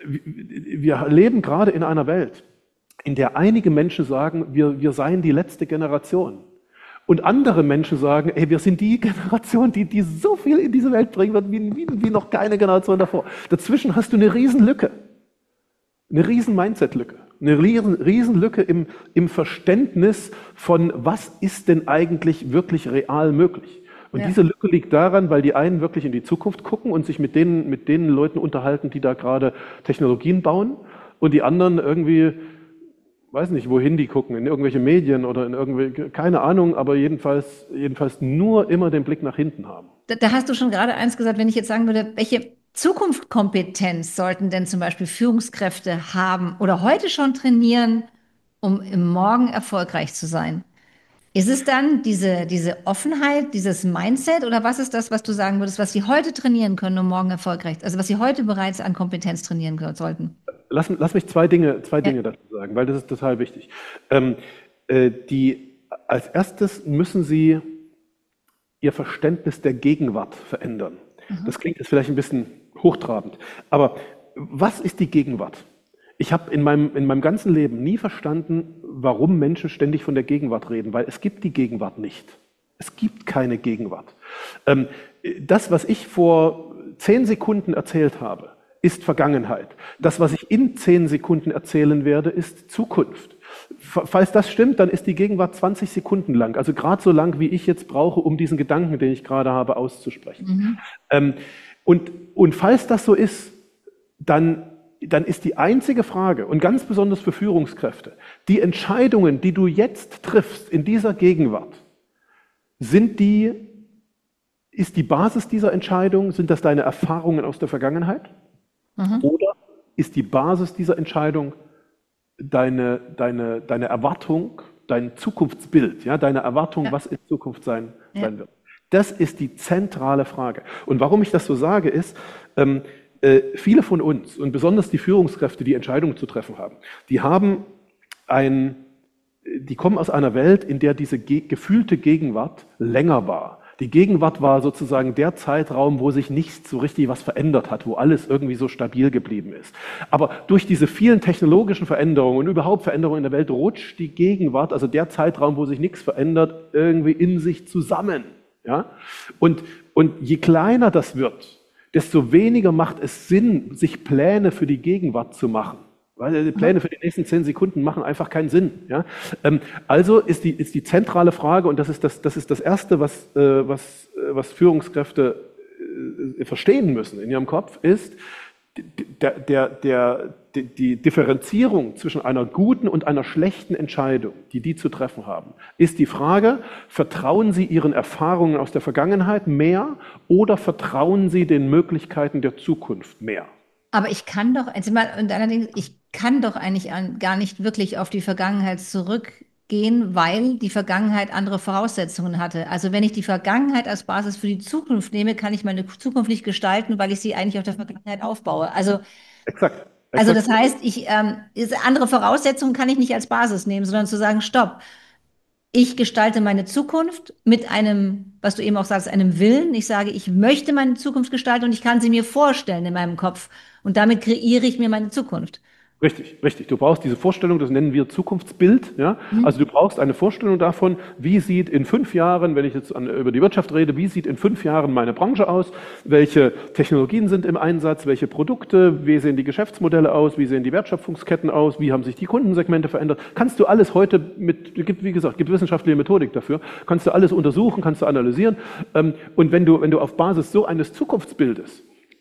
Speaker 2: Wir leben gerade in einer Welt, in der einige Menschen sagen, wir, wir seien die letzte Generation. Und andere Menschen sagen, ey, wir sind die Generation, die, die so viel in diese Welt bringen wird, wie, wie, wie noch keine Generation davor. Dazwischen hast du eine Riesenlücke. Eine riesen Mindset-Lücke. Eine riesen, Riesenlücke im, im Verständnis von, was ist denn eigentlich wirklich real möglich. Und ja. diese Lücke liegt daran, weil die einen wirklich in die Zukunft gucken und sich mit den, mit den Leuten unterhalten, die da gerade Technologien bauen, und die anderen irgendwie, weiß nicht, wohin die gucken, in irgendwelche Medien oder in irgendwelche, keine Ahnung, aber jedenfalls, jedenfalls nur immer den Blick nach hinten haben.
Speaker 1: Da, da hast du schon gerade eins gesagt, wenn ich jetzt sagen würde, welche Zukunftskompetenz sollten denn zum Beispiel Führungskräfte haben oder heute schon trainieren, um im Morgen erfolgreich zu sein? Ist es dann diese, diese Offenheit, dieses Mindset, oder was ist das, was du sagen würdest, was sie heute trainieren können, um morgen erfolgreich, also was sie heute bereits an Kompetenz trainieren können, sollten?
Speaker 2: Lass, lass mich zwei Dinge, zwei Dinge ja. dazu sagen, weil das ist total wichtig. Ähm, äh, die, als erstes müssen Sie Ihr Verständnis der Gegenwart verändern. Mhm. Das klingt jetzt vielleicht ein bisschen hochtrabend, aber was ist die Gegenwart? Ich habe in meinem, in meinem ganzen Leben nie verstanden, warum Menschen ständig von der Gegenwart reden, weil es gibt die Gegenwart nicht. Es gibt keine Gegenwart. Ähm, das, was ich vor zehn Sekunden erzählt habe, ist Vergangenheit. Das, was ich in zehn Sekunden erzählen werde, ist Zukunft. Falls das stimmt, dann ist die Gegenwart zwanzig Sekunden lang, also gerade so lang, wie ich jetzt brauche, um diesen Gedanken, den ich gerade habe, auszusprechen. Mhm. Ähm, und, und falls das so ist, dann, dann ist die einzige Frage, und ganz besonders für Führungskräfte, die Entscheidungen, die du jetzt triffst in dieser Gegenwart, sind die, ist die Basis dieser Entscheidung, sind das deine Erfahrungen aus der Vergangenheit? Mhm. Oder ist die Basis dieser Entscheidung deine, deine, deine Erwartung, dein Zukunftsbild, ja, deine Erwartung, ja. was in Zukunft sein, ja. sein wird? Das ist die zentrale Frage. Und warum ich das so sage, ist, ähm, äh, viele von uns und besonders die Führungskräfte, die Entscheidungen zu treffen haben, die haben ein, die kommen aus einer Welt, in der diese ge gefühlte Gegenwart länger war. Die Gegenwart war sozusagen der Zeitraum, wo sich nicht so richtig was verändert hat, wo alles irgendwie so stabil geblieben ist. Aber durch diese vielen technologischen Veränderungen und überhaupt Veränderungen in der Welt rutscht die Gegenwart, also der Zeitraum, wo sich nichts verändert, irgendwie in sich zusammen. Ja? Und, und je kleiner das wird, desto weniger macht es Sinn, sich Pläne für die Gegenwart zu machen. Weil die Pläne für die nächsten zehn Sekunden machen einfach keinen Sinn. Ja? Ähm, also ist die, ist die zentrale Frage, und das ist das, das, ist das Erste, was, äh, was, äh, was Führungskräfte äh, verstehen müssen in ihrem Kopf, ist der, der, der, die, die Differenzierung zwischen einer guten und einer schlechten Entscheidung, die die zu treffen haben, ist die Frage, vertrauen Sie Ihren Erfahrungen aus der Vergangenheit mehr oder vertrauen Sie den Möglichkeiten der Zukunft mehr?
Speaker 1: Aber ich kann doch, also mal, und allerdings, ich kann doch eigentlich an, gar nicht wirklich auf die Vergangenheit zurückgehen, weil die Vergangenheit andere Voraussetzungen hatte. Also wenn ich die Vergangenheit als Basis für die Zukunft nehme, kann ich meine Zukunft nicht gestalten, weil ich sie eigentlich auf der Vergangenheit aufbaue. Also,
Speaker 2: exakt, exakt.
Speaker 1: Also das heißt, ich, ähm, andere Voraussetzungen kann ich nicht als Basis nehmen, sondern zu sagen, stopp. Ich gestalte meine Zukunft mit einem, was du eben auch sagst, einem Willen. Ich sage, ich möchte meine Zukunft gestalten und ich kann sie mir vorstellen in meinem Kopf. Und damit kreiere ich mir meine Zukunft.
Speaker 2: Richtig, richtig. Du brauchst diese Vorstellung, das nennen wir Zukunftsbild. Ja? Mhm. Also du brauchst eine Vorstellung davon, wie sieht in fünf Jahren, wenn ich jetzt an, über die Wirtschaft rede, wie sieht in fünf Jahren meine Branche aus, welche Technologien sind im Einsatz, welche Produkte, wie sehen die Geschäftsmodelle aus, wie sehen die Wertschöpfungsketten aus, wie haben sich die Kundensegmente verändert. Kannst du alles heute mit, gibt, wie gesagt, gibt wissenschaftliche Methodik dafür, kannst du alles untersuchen, kannst du analysieren. Und wenn du, wenn du auf Basis so eines Zukunftsbildes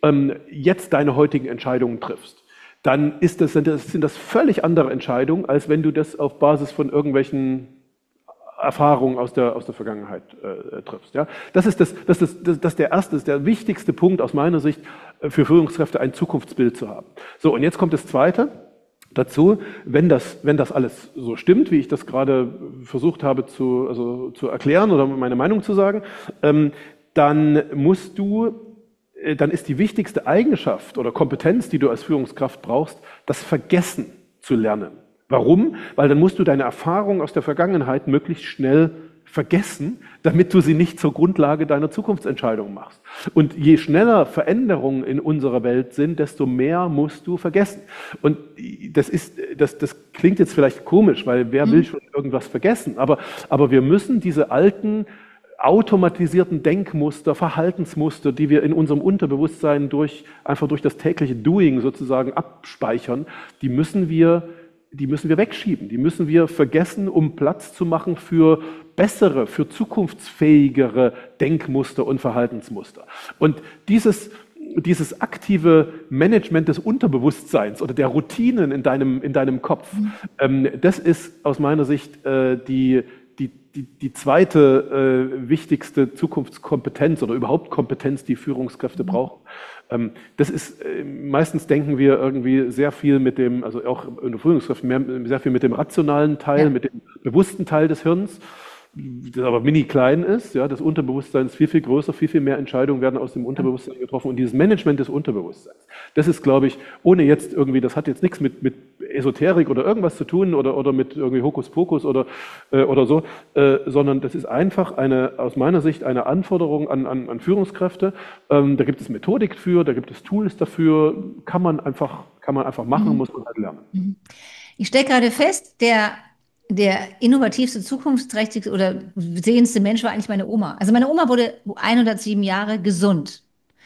Speaker 2: jetzt deine heutigen Entscheidungen triffst, dann ist das, sind, das, sind das völlig andere Entscheidungen, als wenn du das auf Basis von irgendwelchen Erfahrungen aus der, aus der Vergangenheit äh, triffst. Ja? Das ist, das, das, ist, das, das ist der erste, ist der wichtigste Punkt aus meiner Sicht für Führungskräfte, ein Zukunftsbild zu haben. So, und jetzt kommt das Zweite dazu, wenn das, wenn das alles so stimmt, wie ich das gerade versucht habe zu, also, zu erklären oder meine Meinung zu sagen, ähm, dann musst du, äh, dann ist die wichtigste Eigenschaft oder Kompetenz, die du als Führungskraft brauchst, das Vergessen zu lernen. Warum? Weil dann musst du deine Erfahrung aus der Vergangenheit möglichst schnell vergessen, damit du sie nicht zur Grundlage deiner Zukunftsentscheidung machst. Und je schneller Veränderungen in unserer Welt sind, desto mehr musst du vergessen. Und das ist, das, das klingt jetzt vielleicht komisch, weil wer will schon irgendwas vergessen? Aber, aber wir müssen diese alten, automatisierten Denkmuster, Verhaltensmuster, die wir in unserem Unterbewusstsein durch, einfach durch das tägliche Doing sozusagen abspeichern, die müssen wir die müssen wir wegschieben, die müssen wir vergessen, um Platz zu machen für bessere, für zukunftsfähigere Denkmuster und Verhaltensmuster. Und dieses, dieses aktive Management des Unterbewusstseins oder der Routinen in deinem, in deinem Kopf, mhm. ähm, das ist aus meiner Sicht äh, die, die, die, die zweite äh, wichtigste Zukunftskompetenz oder überhaupt Kompetenz, die Führungskräfte mhm. brauchen. Das ist, meistens denken wir irgendwie sehr viel mit dem, also auch in der Führungskraft, mehr, sehr viel mit dem rationalen Teil, ja. mit dem bewussten Teil des Hirns, das aber mini klein ist. Ja, das Unterbewusstsein ist viel, viel größer, viel, viel mehr Entscheidungen werden aus dem Unterbewusstsein getroffen. Und dieses Management des Unterbewusstseins, das ist, glaube ich, ohne jetzt irgendwie, das hat jetzt nichts mit, mit Esoterik oder irgendwas zu tun oder, oder mit irgendwie Hokuspokus oder, äh, oder so, äh, sondern das ist einfach eine, aus meiner Sicht, eine Anforderung an, an, an Führungskräfte. Ähm, da gibt es Methodik für, da gibt es Tools dafür, kann man einfach, kann man einfach machen, mhm. muss man halt lernen.
Speaker 1: Ich stelle gerade fest, der Der innovativste, zukunftsträchtigste oder sehendste Mensch war eigentlich meine Oma. Also meine Oma wurde hundertsieben Jahre gesund.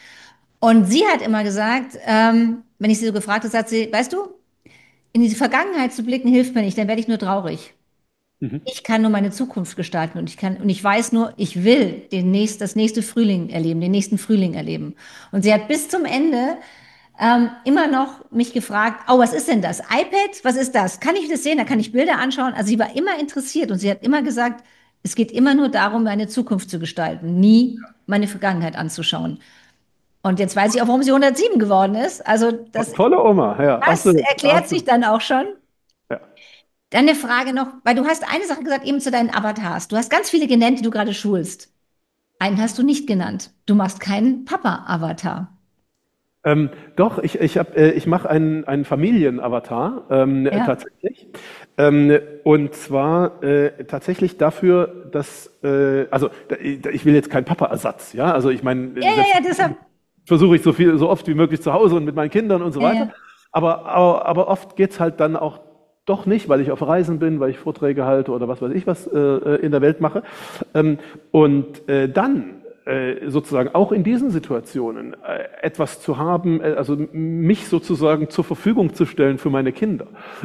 Speaker 1: Und sie hat immer gesagt, ähm, wenn ich sie so gefragt habe, sagt sie, weißt du, in die Vergangenheit zu blicken hilft mir nicht, dann werde ich nur traurig. Mhm. Ich kann nur meine Zukunft gestalten und ich kann, und ich weiß nur, ich will den nächst, das nächste Frühling erleben, den nächsten Frühling erleben. Und sie hat bis zum Ende Ähm, immer noch mich gefragt, oh, was ist denn das? iPad? Was ist das? Kann ich das sehen? Da kann ich Bilder anschauen. Also sie war immer interessiert und sie hat immer gesagt, es geht immer nur darum, meine Zukunft zu gestalten, nie meine Vergangenheit anzuschauen. Und jetzt weiß ich auch, warum sie hundertsieben geworden ist. Also das,
Speaker 2: tolle Oma, ja.
Speaker 1: Das absolut, erklärt absolut. sich dann auch schon.
Speaker 2: Ja.
Speaker 1: Dann eine Frage noch, weil du hast eine Sache gesagt, eben zu deinen Avatars. Du hast ganz viele genannt, die du gerade schulst. Einen hast du nicht genannt. Du machst keinen Papa-Avatar.
Speaker 2: Ähm, doch, ich, ich, hab, äh, ich mache einen, einen Familienavatar ähm, ja. äh, tatsächlich. Ähm, und zwar äh, tatsächlich dafür, dass, äh, also ich will jetzt keinen Papa-Ersatz, ja, also ich meine,
Speaker 1: ja, ja, ja, deshalb
Speaker 2: versuche ich so viel, so oft wie möglich zu Hause und mit meinen Kindern und so weiter. Ja, ja. Aber, aber, aber oft geht's halt dann auch doch nicht, weil ich auf Reisen bin, weil ich Vorträge halte oder was weiß ich was äh, in der Welt mache. Ähm, und äh, dann sozusagen auch in diesen Situationen etwas zu haben, also mich sozusagen zur Verfügung zu stellen für meine Kinder.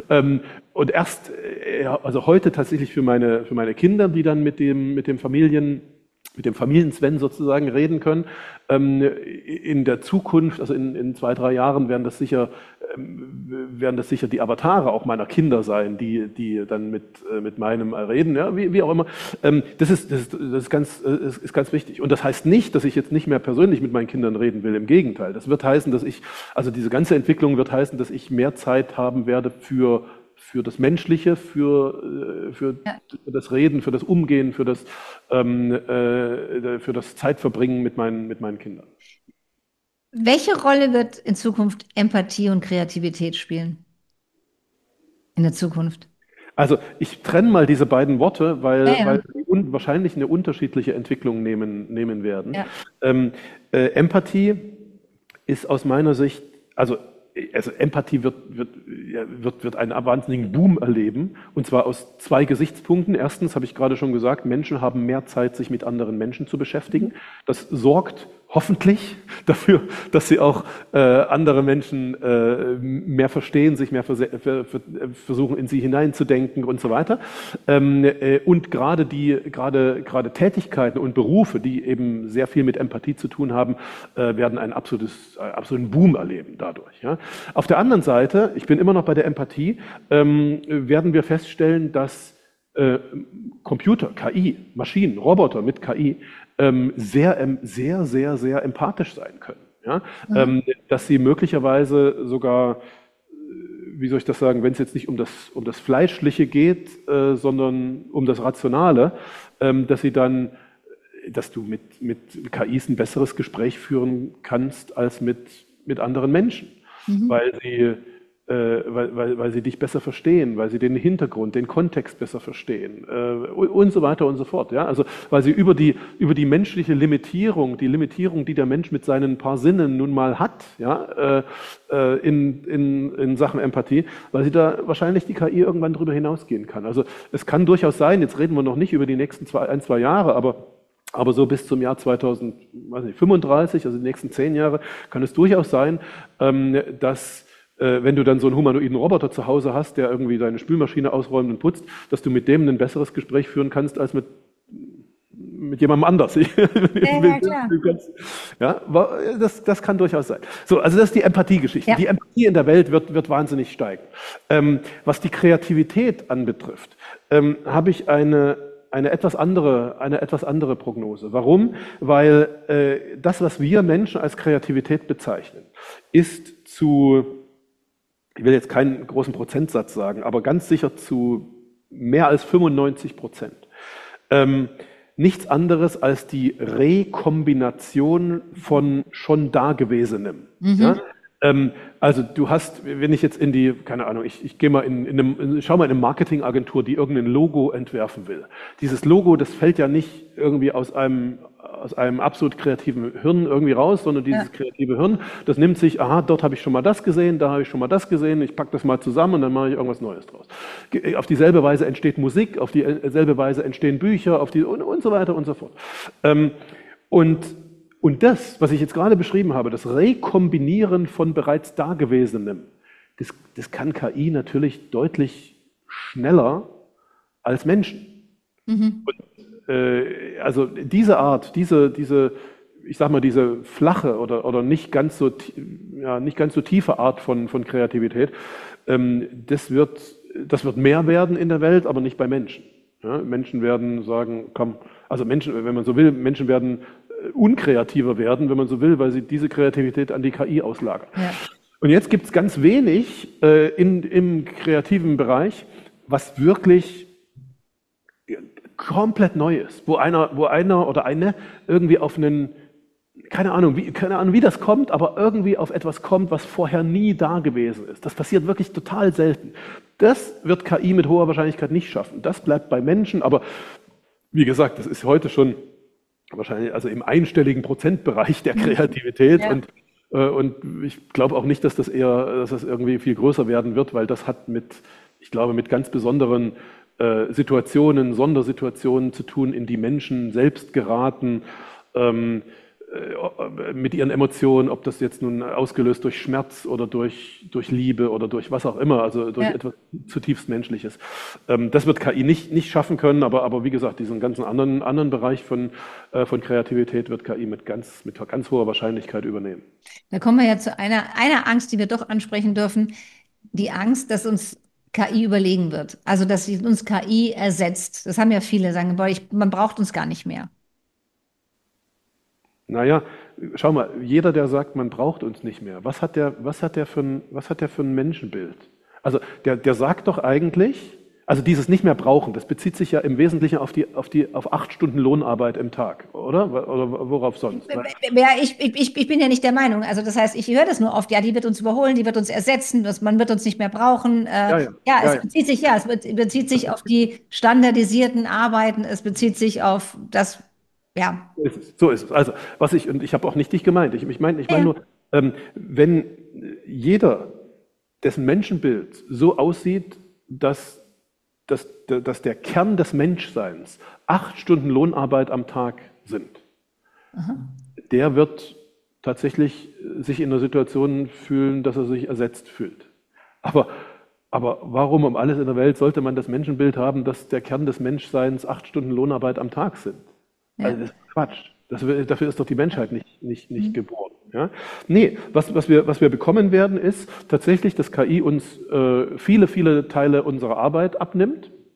Speaker 2: Und erst, also heute tatsächlich für meine, für meine Kinder, die dann mit dem, mit dem Familien, mit dem Familien-Sven sozusagen reden können. In der Zukunft, also in, in zwei, drei Jahren werden das sicher, werden das sicher die Avatare auch meiner Kinder sein, die, die dann mit, mit meinem reden, ja, wie, wie auch immer. Das ist, das ist, das ist ganz, das ist ganz wichtig. Und das heißt nicht, dass ich jetzt nicht mehr persönlich mit meinen Kindern reden will. Im Gegenteil. Das wird heißen, dass ich, also diese ganze Entwicklung wird heißen, dass ich mehr Zeit haben werde für für das Menschliche, für, für ja. das Reden, für das Umgehen, für das, ähm, äh, für das Zeitverbringen mit meinen, mit meinen Kindern.
Speaker 1: Welche Rolle wird in Zukunft Empathie und Kreativität spielen? In der Zukunft?
Speaker 2: Also ich trenne mal diese beiden Worte, weil, ja, ja. weil sie un- wahrscheinlich eine unterschiedliche Entwicklung nehmen, nehmen werden. Ja. Ähm, äh, Empathie ist aus meiner Sicht, also Also Empathie wird, wird, wird, wird einen wahnsinnigen Boom erleben, und zwar aus zwei Gesichtspunkten. Erstens habe ich gerade schon gesagt, Menschen haben mehr Zeit, sich mit anderen Menschen zu beschäftigen. Das sorgt hoffentlich dafür, dass sie auch äh, andere Menschen äh, mehr verstehen, sich mehr verse- ver- ver- versuchen, in sie hineinzudenken und so weiter. Ähm, äh, und gerade die, gerade, gerade Tätigkeiten und Berufe, die eben sehr viel mit Empathie zu tun haben, äh, werden einen absolutes, äh, absoluten Boom erleben dadurch. Ja. Auf der anderen Seite, ich bin immer noch bei der Empathie, ähm, werden wir feststellen, dass äh, Computer, K I, Maschinen, Roboter mit K I ähm, sehr, ähm, sehr, sehr, sehr empathisch sein können. Ja? Mhm. Ähm, dass sie möglicherweise sogar, wie soll ich das sagen, wenn es jetzt nicht um das, um das Fleischliche geht, äh, sondern um das Rationale, ähm, dass sie dann, dass du mit, mit K Is ein besseres Gespräch führen kannst als mit, mit anderen Menschen, mhm. weil sie Äh, weil, weil, weil sie dich besser verstehen, weil sie den Hintergrund, den Kontext besser verstehen äh, und, und so weiter und so fort. Ja? Also weil sie über die, über die menschliche Limitierung, die Limitierung, die der Mensch mit seinen paar Sinnen nun mal hat, ja, äh, in, in, in Sachen Empathie, weil sie da wahrscheinlich die K I irgendwann drüber hinausgehen kann. Also es kann durchaus sein, jetzt reden wir noch nicht über die nächsten zwei, ein, zwei Jahre, aber Aber so bis zum Jahr zweitausendfünfunddreißig, also die nächsten zehn Jahre, kann es durchaus sein, ähm, dass wenn du dann so einen humanoiden Roboter zu Hause hast, der irgendwie deine Spülmaschine ausräumt und putzt, dass du mit dem ein besseres Gespräch führen kannst als mit, mit jemandem anders. Ja, ja, klar. Ja, das, das kann durchaus sein. So, also das ist die Empathiegeschichte. Ja. Die Empathie in der Welt wird, wird wahnsinnig steigen. Ähm, was die Kreativität anbetrifft, ähm, habe ich eine Eine etwas andere, eine etwas andere Prognose. Warum? Weil äh, das, was wir Menschen als Kreativität bezeichnen, ist zu, ich will jetzt keinen großen Prozentsatz sagen, aber ganz sicher zu mehr als fünfundneunzig Prozent. Ähm, nichts anderes als die Rekombination von schon Dagewesenem. Mhm. Ja? Ähm, also du hast, wenn ich jetzt in die, keine Ahnung, ich, ich gehe mal in, in einem, schau mal in eine Marketingagentur, die irgendein Logo entwerfen will. Dieses Logo, das fällt ja nicht irgendwie aus einem, aus einem absolut kreativen Hirn irgendwie raus, sondern dieses ja. kreative Hirn, das nimmt sich, aha, dort habe ich schon mal das gesehen, da habe ich schon mal das gesehen, ich packe das mal zusammen und dann mache ich irgendwas Neues draus. Auf dieselbe Weise entsteht Musik, auf dieselbe Weise entstehen Bücher, auf die und, und so weiter und so fort. Ähm, und Und das, was ich jetzt gerade beschrieben habe, das Rekombinieren von bereits Dagewesenem, das, das kann K I natürlich deutlich schneller als Menschen. Mhm. Und, äh, also diese Art, diese, diese, ich sag mal, diese flache oder, oder nicht ganz so, ja, nicht ganz so tiefe Art von, von Kreativität, ähm, das wird, das wird mehr werden in der Welt, aber nicht bei Menschen. Ja, Menschen werden sagen, komm, also Menschen, wenn man so will, Menschen werden unkreativer werden, wenn man so will, weil sie diese Kreativität an die K I auslagern. Ja. Und jetzt gibt es ganz wenig äh, in, im kreativen Bereich, was wirklich komplett neu ist, wo einer, wo einer oder eine irgendwie auf einen, keine Ahnung, wie, keine Ahnung, wie das kommt, aber irgendwie auf etwas kommt, was vorher nie da gewesen ist. Das passiert wirklich total selten. Das wird K I mit hoher Wahrscheinlichkeit nicht schaffen. Das bleibt bei Menschen, aber wie gesagt, das ist heute schon wahrscheinlich also im einstelligen Prozentbereich der Kreativität ja. und, äh, und ich glaube auch nicht, dass das eher, dass das irgendwie viel größer werden wird, weil das hat mit, ich glaube, mit ganz besonderen äh, Situationen, Sondersituationen zu tun, in die Menschen selbst geraten, ähm, äh, mit ihren Emotionen, ob das jetzt nun ausgelöst durch Schmerz oder durch, durch Liebe oder durch was auch immer, also durch ja. etwas zutiefst Menschliches. Ähm, das wird K I nicht, nicht schaffen können, aber, aber wie gesagt, diesen ganzen anderen, anderen Bereich von, äh, von Kreativität wird K I mit ganz, mit ganz hoher Wahrscheinlichkeit übernehmen.
Speaker 1: Da kommen wir ja zu einer, einer Angst, die wir doch ansprechen dürfen, die Angst, dass uns K I überlegen wird. Also, dass sie uns K I ersetzt. Das haben ja viele, sagen, boah, ich, man braucht uns gar nicht mehr.
Speaker 2: Naja, schau mal, jeder, der sagt, man braucht uns nicht mehr, was hat der, was hat der für ein, was hat der für ein Menschenbild? Also der, der sagt doch eigentlich, also dieses nicht mehr brauchen, das bezieht sich ja im Wesentlichen auf die, auf die, auf acht Stunden Lohnarbeit im Tag, oder? Oder worauf sonst?
Speaker 1: Ja, ich, ich, ich bin ja nicht der Meinung. Also das heißt, ich höre das nur oft, ja, die wird uns überholen, die wird uns ersetzen, das, man wird uns nicht mehr brauchen. Äh, ja, ja. ja, es ja, bezieht sich, ja, es bezieht sich auf die standardisierten Arbeiten, es bezieht sich auf das. Ja.
Speaker 2: So ist es. So ist es. Also, was ich, und ich habe auch nicht dich gemeint, ich, ich meine ich mein ja. nur, ähm, wenn jeder, dessen Menschenbild so aussieht, dass, dass, dass der Kern des Menschseins acht Stunden Lohnarbeit am Tag sind, aha. der wird tatsächlich sich in einer Situation fühlen, dass er sich ersetzt fühlt. Aber, aber warum um alles in der Welt sollte man das Menschenbild haben, dass der Kern des Menschseins acht Stunden Lohnarbeit am Tag sind? Ja. Also das ist Quatsch. Das, dafür ist doch die Menschheit nicht, nicht, nicht mhm. geboren. Ja? Nee, was, was, wir, was wir bekommen werden, ist tatsächlich, dass K I uns äh, viele, viele Teile unserer Arbeit abnimmt.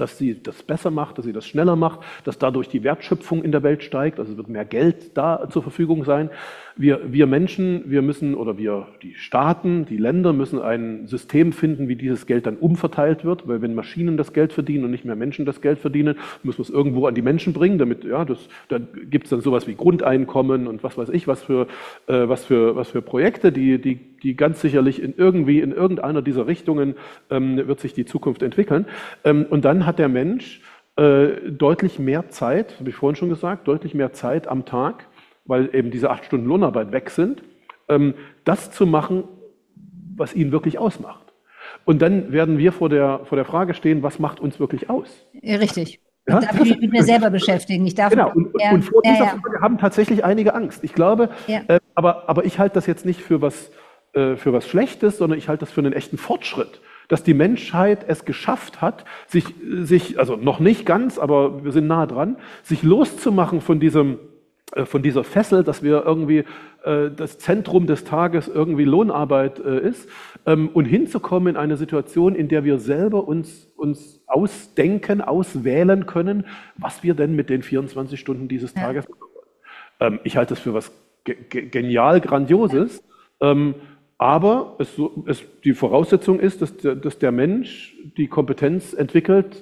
Speaker 2: dass sie das besser macht, dass sie das schneller macht, dass dadurch die Wertschöpfung in der Welt steigt, also wird mehr Geld da zur Verfügung sein. Wir, wir Menschen, wir müssen, oder wir, die Staaten, die Länder müssen ein System finden, wie dieses Geld dann umverteilt wird, weil wenn Maschinen das Geld verdienen und nicht mehr Menschen das Geld verdienen, müssen wir es irgendwo an die Menschen bringen, damit, ja, das, da gibt es dann sowas wie Grundeinkommen und was weiß ich, was für, äh, was für, was für Projekte, die, die, die ganz sicherlich in irgendwie, in irgendeiner dieser Richtungen ähm, wird sich die Zukunft entwickeln. Ähm, und dann hat der Mensch äh, deutlich mehr Zeit, habe ich vorhin schon gesagt, deutlich mehr Zeit am Tag, weil eben diese acht Stunden Lohnarbeit weg sind, ähm, das zu machen, was ihn wirklich ausmacht. Und dann werden wir vor der, vor der Frage stehen, was macht uns wirklich aus?
Speaker 1: Ja, richtig.
Speaker 2: Ja,
Speaker 1: Ich darf mich mit mir selber beschäftigen. Ich darf
Speaker 2: genau, und,
Speaker 1: ja,
Speaker 2: und vor
Speaker 1: ja,
Speaker 2: dieser
Speaker 1: ja.
Speaker 2: Frage haben tatsächlich einige Angst. Ich glaube,
Speaker 1: Ja.
Speaker 2: äh, aber, aber ich halte das jetzt nicht für was, äh, für was Schlechtes, sondern ich halte das für einen echten Fortschritt, dass die Menschheit es geschafft hat, sich, sich, also noch nicht ganz, aber wir sind nah dran, sich loszumachen von diesem von dieser Fessel, dass wir irgendwie äh, das Zentrum des Tages irgendwie Lohnarbeit äh, ist, ähm, und hinzukommen in eine Situation, in der wir selber uns, uns ausdenken, auswählen können, was wir denn mit den vierundzwanzig Stunden dieses Tages machen wollen. Ähm, ich halte das für was ge ge genial Grandioses, ähm, aber es, es, die Voraussetzung ist, dass der, dass der Mensch die Kompetenz entwickelt,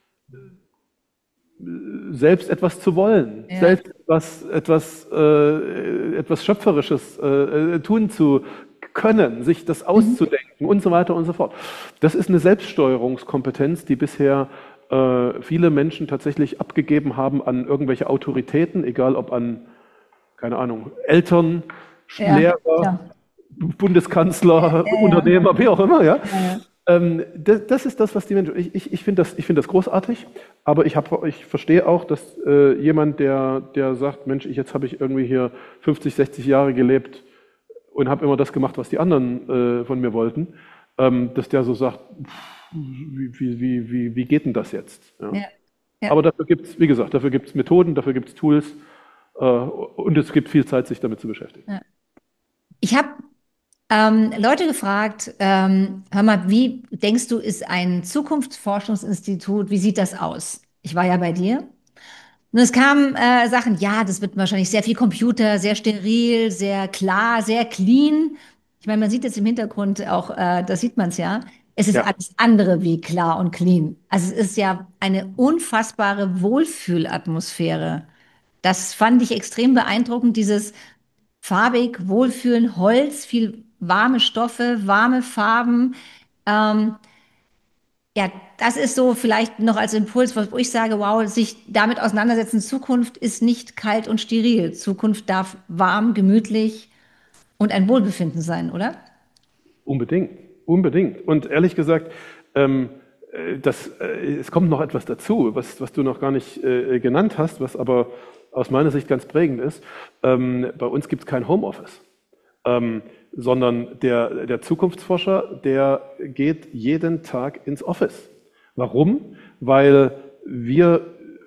Speaker 2: selbst etwas zu wollen, ja. selbst etwas, etwas, äh, etwas Schöpferisches äh, tun zu können, sich das auszudenken mhm. und so weiter und so fort. Das ist eine Selbststeuerungskompetenz, die bisher äh, viele Menschen tatsächlich abgegeben haben an irgendwelche Autoritäten, egal ob an, keine Ahnung, Eltern, ja, Lehrer, ja. Bundeskanzler, ja, ja, Unternehmer, ja. wie auch immer, ja. ja, ja. Ähm, das, das ist das, was die Menschen. Ich, ich, ich finde das, ich finde das großartig, aber ich, hab, ich verstehe auch, dass äh, jemand, der, der sagt, Mensch, ich, jetzt habe ich irgendwie hier fünfzig, sechzig Jahre gelebt und habe immer das gemacht, was die anderen äh, von mir wollten, ähm, dass der so sagt, pff, wie, wie, wie, wie, wie geht denn das jetzt? Ja. Ja, ja. Aber dafür gibt es, wie gesagt, dafür gibt es Methoden, dafür gibt es Tools äh, und es gibt viel Zeit, sich damit zu beschäftigen.
Speaker 1: Ja. Ich habe Ähm, Leute gefragt, ähm, hör mal, wie denkst du, ist ein Zukunftsforschungsinstitut, wie sieht das aus? Ich war ja bei dir. Und es kamen äh, Sachen, ja, das wird wahrscheinlich sehr viel Computer, sehr steril, sehr klar, sehr clean. Ich meine, man sieht jetzt im Hintergrund auch, äh, das sieht man es ja. Es ist ja. alles andere wie klar und clean. Also es ist ja eine unfassbare Wohlfühlatmosphäre. Das fand ich extrem beeindruckend, dieses farbig, wohlfühlen, Holz, viel warme Stoffe, warme Farben. Ähm, ja, das ist so vielleicht noch als Impuls, wo ich sage, wow, sich damit auseinandersetzen. Zukunft ist nicht kalt und steril. Zukunft darf warm, gemütlich und ein Wohlbefinden sein, oder?
Speaker 2: Unbedingt, unbedingt. Und ehrlich gesagt, ähm, das, äh, es kommt noch etwas dazu, was, was du noch gar nicht äh, genannt hast, was aber aus meiner Sicht ganz prägend ist. Ähm, bei uns gibt es kein Homeoffice, ähm, sondern der, der Zukunftsforscher, der geht jeden Tag ins Office. Warum? Weil wir,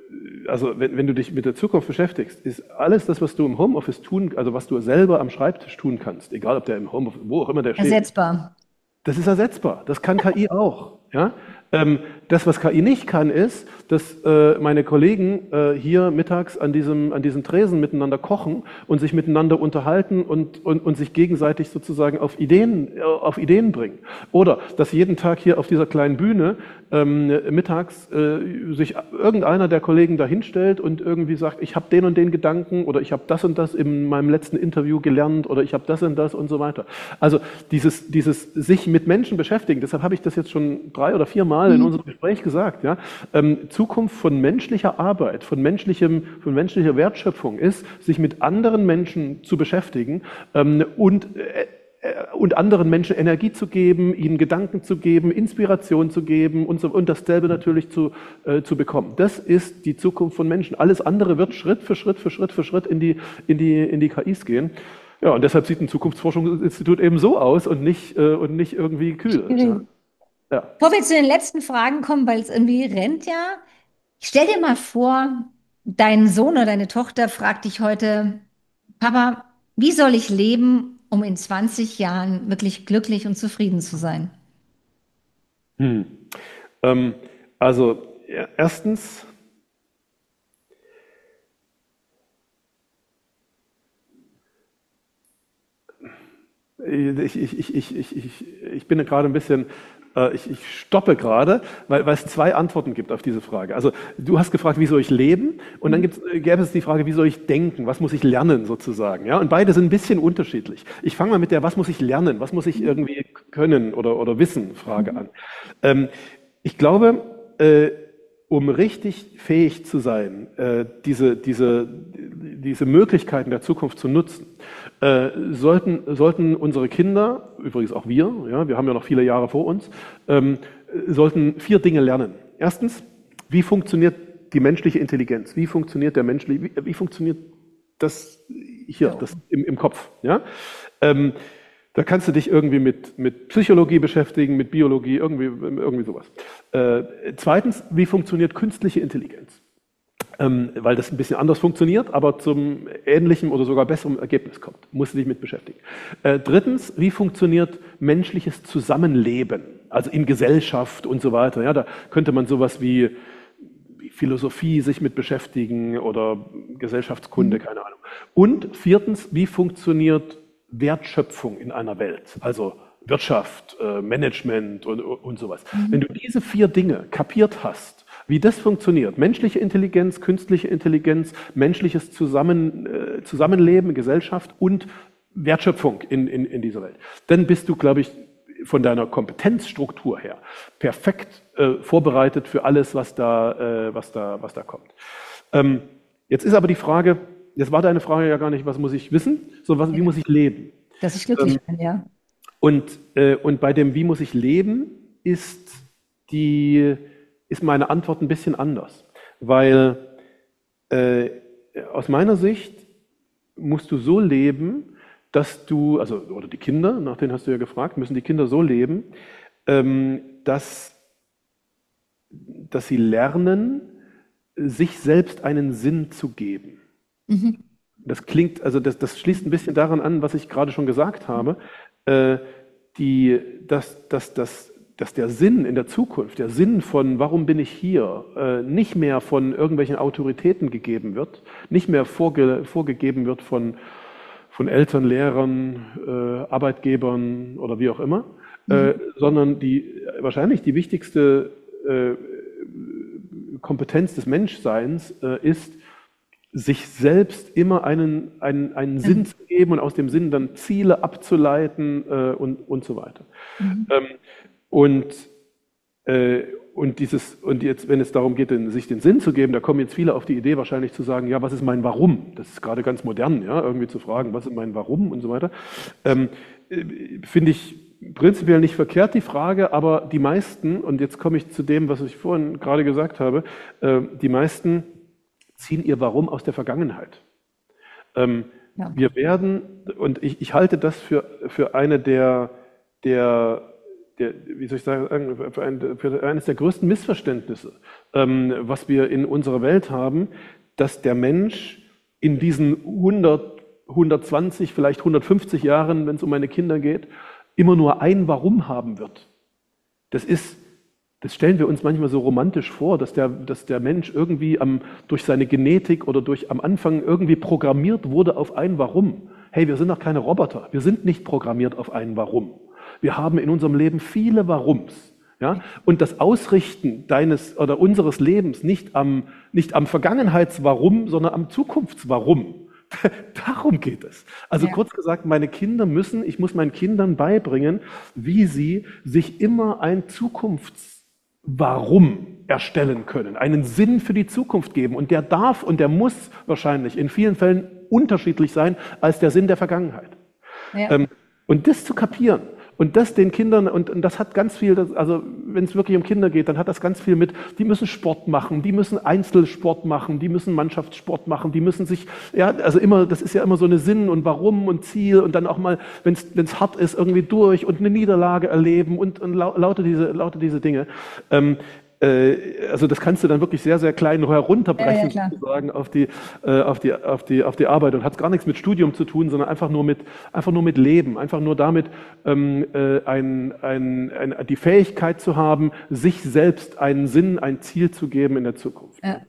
Speaker 2: also wenn, wenn du dich mit der Zukunft beschäftigst, ist alles das, was du im Homeoffice tun, also was du selber am Schreibtisch tun kannst, egal ob der im Homeoffice, wo auch immer der steht.
Speaker 1: Ersetzbar.
Speaker 2: Das ist ersetzbar. Das kann K I auch. Ja? Ähm, das, was K I nicht kann, ist, dass äh, meine Kollegen äh, hier mittags an diesem, an diesem Tresen miteinander kochen und sich miteinander unterhalten und, und, und sich gegenseitig sozusagen auf Ideen, äh, auf Ideen bringen. Oder dass jeden Tag hier auf dieser kleinen Bühne ähm, mittags äh, sich irgendeiner der Kollegen da hinstellt und irgendwie sagt, ich habe den und den Gedanken oder ich habe das und das in meinem letzten Interview gelernt oder ich habe das und das und so weiter. Also dieses, dieses sich mit Menschen beschäftigen, deshalb habe ich das jetzt schon drei oder vier Mal in unserem Gespräch gesagt, ja, ähm, Zukunft von menschlicher Arbeit, von menschlichem, von menschlicher Wertschöpfung ist, sich mit anderen Menschen zu beschäftigen ähm, und äh, und anderen Menschen Energie zu geben, ihnen Gedanken zu geben, Inspiration zu geben und, so, und dasselbe natürlich zu, äh, zu bekommen. Das ist die Zukunft von Menschen. Alles andere wird Schritt für Schritt für Schritt für Schritt in die, in die, in die K Is gehen. Ja, und deshalb sieht ein Zukunftsforschungsinstitut eben so aus und nicht, äh, und nicht irgendwie kühl.
Speaker 1: Mhm. Ja. Bevor wir zu den letzten Fragen kommen, weil es irgendwie rennt ja. Stell dir mal vor, dein Sohn oder deine Tochter fragt dich heute, Papa, wie soll ich leben, um in zwanzig Jahren wirklich glücklich und zufrieden zu sein?
Speaker 2: Hm. Ähm, also ja, erstens, ich, ich, ich, ich, ich, ich, ich bin gerade ein bisschen, äh, ich, ich stoppe gerade, weil, weil es zwei Antworten gibt auf diese Frage. Also du hast gefragt, wie soll ich leben? Und dann gibt's, gäbe es die Frage, wie soll ich denken? Was muss ich lernen sozusagen? Ja? Und beide sind ein bisschen unterschiedlich. Ich fange mal mit der, was muss ich lernen? Was muss ich irgendwie können oder, oder wissen? Frage an. Ähm, ich glaube, äh, um richtig fähig zu sein, äh, diese, diese, diese Möglichkeiten der Zukunft zu nutzen, äh, sollten, sollten unsere Kinder, übrigens auch wir, ja, wir haben ja noch viele Jahre vor uns, ähm, sollten vier Dinge lernen. Erstens, wie funktioniert die menschliche Intelligenz? Wie funktioniert der Mensch, wie, wie funktioniert das hier, das im, im Kopf? Ja? Ähm, Da kannst du dich irgendwie mit, mit Psychologie beschäftigen, mit Biologie, irgendwie, irgendwie sowas. Äh, zweitens, wie funktioniert künstliche Intelligenz? Ähm, weil das ein bisschen anders funktioniert, aber zum ähnlichen oder sogar besseren Ergebnis kommt. Musst du dich mit beschäftigen. Äh, drittens, wie funktioniert menschliches Zusammenleben? Also in Gesellschaft und so weiter. Ja, da könnte man sowas wie, wie Philosophie sich mit beschäftigen oder Gesellschaftskunde, mhm. keine Ahnung. Und viertens, wie funktioniert Wertschöpfung in einer Welt, also Wirtschaft, äh, Management und, und sowas. Mhm. Wenn du diese vier Dinge kapiert hast, wie das funktioniert, menschliche Intelligenz, künstliche Intelligenz, menschliches Zusammen, äh, Zusammenleben, Gesellschaft und Wertschöpfung in, in, in dieser Welt, dann bist du, glaube ich, von deiner Kompetenzstruktur her perfekt äh, vorbereitet für alles, was da, äh, was da, was da kommt. Ähm, jetzt ist aber die Frage, jetzt war deine Frage ja gar nicht, was muss ich wissen, sondern was, wie muss ich leben?
Speaker 1: Dass ich glücklich
Speaker 2: ähm,
Speaker 1: bin, ja.
Speaker 2: Und, äh, und bei dem, wie muss ich leben, ist, die, ist meine Antwort ein bisschen anders. Weil äh, aus meiner Sicht musst du so leben, dass du, also oder die Kinder, nach denen hast du ja gefragt, müssen die Kinder so leben, ähm, dass, dass sie lernen, sich selbst einen Sinn zu geben. Mhm. Das klingt, also das, das schließt ein bisschen daran an, was ich gerade schon gesagt habe, äh, die, dass, dass, dass, dass der Sinn in der Zukunft, der Sinn von warum bin ich hier, äh, nicht mehr von irgendwelchen Autoritäten gegeben wird, nicht mehr vorge, vorgegeben wird von, von Eltern, Lehrern, äh, Arbeitgebern oder wie auch immer, mhm. äh, sondern die wahrscheinlich die wichtigste äh, Kompetenz des Menschseins äh, ist, sich selbst immer einen, einen, einen Sinn zu geben und aus dem Sinn dann Ziele abzuleiten äh, und, und so weiter. Mhm. Ähm, und, äh, und, dieses, und jetzt, wenn es darum geht, den, sich den Sinn zu geben, da kommen jetzt viele auf die Idee wahrscheinlich zu sagen, ja, was ist mein Warum? Das ist gerade ganz modern, ja, irgendwie zu fragen, was ist mein Warum und so weiter. Ähm, finde ich prinzipiell nicht verkehrt, die Frage, aber die meisten, und jetzt komme ich zu dem, was ich vorhin gerade gesagt habe, äh, die meisten ziehen ihr Warum aus der Vergangenheit. Ähm, ja. Wir werden, und ich, ich halte das für, für eine der, der, der, wie soll ich sagen, für, ein, für eines der größten Missverständnisse, ähm, was wir in unserer Welt haben, dass der Mensch in diesen hundert, hundertzwanzig, vielleicht hundertfünfzig Jahren, wenn es um meine Kinder geht, immer nur ein Warum haben wird. Das ist Das stellen wir uns manchmal so romantisch vor, dass der, dass der Mensch irgendwie am, durch seine Genetik oder durch am Anfang irgendwie programmiert wurde auf ein Warum. Hey, wir sind doch keine Roboter. Wir sind nicht programmiert auf ein Warum. Wir haben in unserem Leben viele Warums. Ja? Und das Ausrichten deines oder unseres Lebens nicht am, nicht am Vergangenheitswarum, sondern am Zukunftswarum. Darum geht es. Also ja. Kurz gesagt, meine Kinder müssen, ich muss meinen Kindern beibringen, wie sie sich immer ein Zukunfts Warum erstellen können, einen Sinn für die Zukunft geben. Und der darf und der muss wahrscheinlich in vielen Fällen unterschiedlich sein als der Sinn der Vergangenheit. Ja. Ähm, und das zu kapieren und das den Kindern, und, und das hat ganz viel, das, also wenn es wirklich um Kinder geht, dann hat das ganz viel mit, die müssen Sport machen, die müssen Einzelsport machen, die müssen Mannschaftssport machen, die müssen sich, ja, also immer, das ist ja immer so eine Sinn und Warum und Ziel und dann auch mal, wenn es hart ist, irgendwie durch und eine Niederlage erleben und, und lauter diese, lauter diese Dinge. Ähm, äh, also das kannst du dann wirklich sehr, sehr klein
Speaker 1: Ja, ja,
Speaker 2: herunterbrechen,
Speaker 1: klar.
Speaker 2: sozusagen, auf die, äh, auf die, auf die, auf die Arbeit und hat gar nichts mit Studium zu tun, sondern einfach nur mit, einfach nur mit Leben, einfach nur damit, ähm, äh, ein, ein, ein, die Fähigkeit zu haben, sich selbst einen Sinn, ein Ziel zu geben in der Zukunft.
Speaker 1: Ja.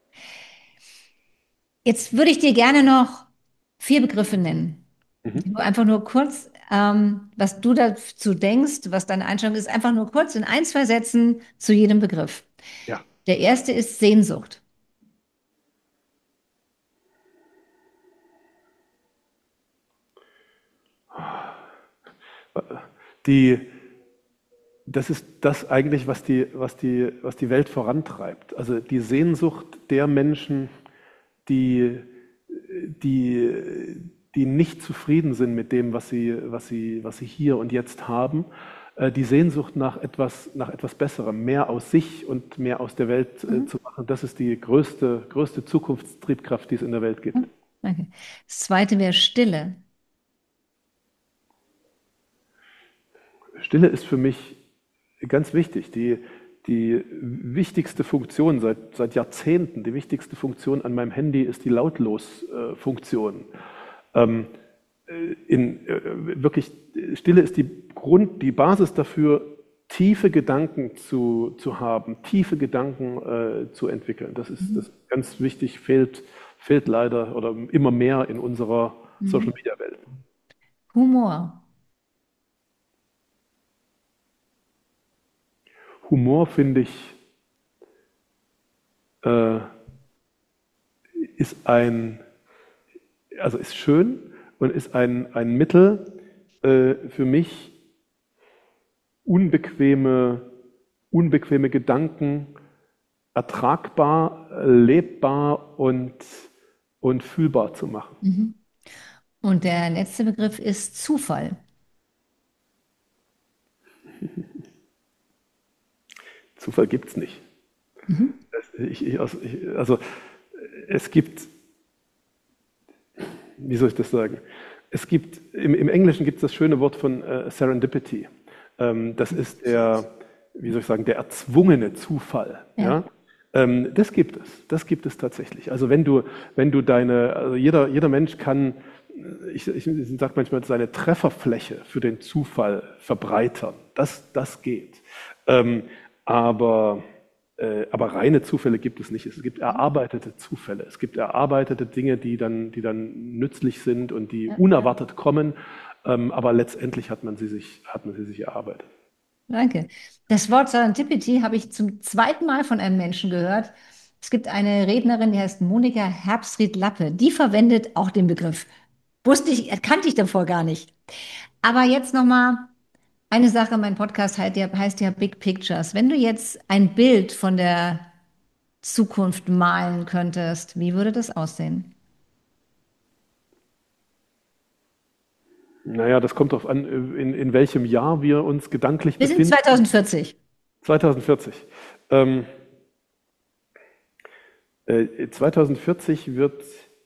Speaker 1: Jetzt würde ich dir gerne noch vier Begriffe nennen.
Speaker 2: Mhm.
Speaker 1: Nur einfach nur kurz, ähm, was du dazu denkst, was deine Einstellung ist, einfach nur kurz in ein, zwei Sätzen zu jedem Begriff.
Speaker 2: Ja.
Speaker 1: Der erste ist Sehnsucht.
Speaker 2: Die, das ist das eigentlich, was die, was die, was die Welt vorantreibt. Also die Sehnsucht der Menschen, die, die, die nicht zufrieden sind mit dem, was sie, was sie, was sie hier und jetzt haben. Äh, Die Sehnsucht nach etwas, nach etwas Besserem, mehr aus sich und mehr aus der Welt äh,
Speaker 1: Mhm.
Speaker 2: zu machen, das ist die größte, größte Zukunftstriebkraft, die es in der Welt gibt.
Speaker 1: Mhm. Danke. Das zweite wäre Stille.
Speaker 2: Stille ist für mich ganz wichtig. Die, die wichtigste Funktion seit, seit Jahrzehnten, die wichtigste Funktion an meinem Handy ist die Lautlos-Funktion. Ähm, in, äh, wirklich, Stille ist die Grund, die Basis dafür, tiefe Gedanken zu, zu haben, tiefe Gedanken äh, zu entwickeln. Das ist, das ist ganz wichtig, fehlt, fehlt leider oder immer mehr in unserer
Speaker 1: Mhm.
Speaker 2: Social-Media-Welt.
Speaker 1: Humor.
Speaker 2: Humor, finde ich, äh, ist ein, also ist schön und ist ein, ein Mittel äh, für mich, unbequeme, unbequeme Gedanken ertragbar, lebbar und, und fühlbar zu machen.
Speaker 1: Mhm. Und der letzte Begriff ist Zufall.
Speaker 2: Zufall gibt es nicht.
Speaker 1: Mhm.
Speaker 2: Ich, ich, also, ich, also es gibt, wie soll ich das sagen? Es gibt, im, im Englischen gibt es das schöne Wort von äh, Serendipity. Ähm, das ist der, wie soll ich sagen, der erzwungene Zufall.
Speaker 1: Ja.
Speaker 2: Ja? Ähm, das gibt es, das gibt es tatsächlich. Also wenn du, wenn du deine, also jeder, jeder Mensch kann, ich, ich, ich sage manchmal, seine Trefferfläche für den Zufall verbreitern. Das, das geht. Ähm, aber äh, aber reine Zufälle gibt es nicht. Es gibt erarbeitete Zufälle. Es gibt erarbeitete Dinge, die dann, die dann nützlich sind und die
Speaker 1: Ja.
Speaker 2: unerwartet kommen. Ähm, aber letztendlich hat man sie sich, hat man sie sich erarbeitet.
Speaker 1: Danke. Das Wort Serendipity habe ich zum zweiten Mal von einem Menschen gehört. Es gibt eine Rednerin, die heißt Monika Herbstried-Lappe. Die verwendet auch den Begriff. Wusste ich, kannte ich davor gar nicht. Aber jetzt noch mal eine Sache. Mein Podcast heißt ja, heißt ja Big Pictures. Wenn du jetzt ein Bild von der Zukunft malen könntest, wie würde das aussehen?
Speaker 2: Naja, das kommt darauf an, in, in welchem Jahr wir uns gedanklich
Speaker 1: Wir sind
Speaker 2: befinden.
Speaker 1: zweitausendvierzig.
Speaker 2: zwanzig vierzig. Ähm, äh, zwanzig vierzig wird,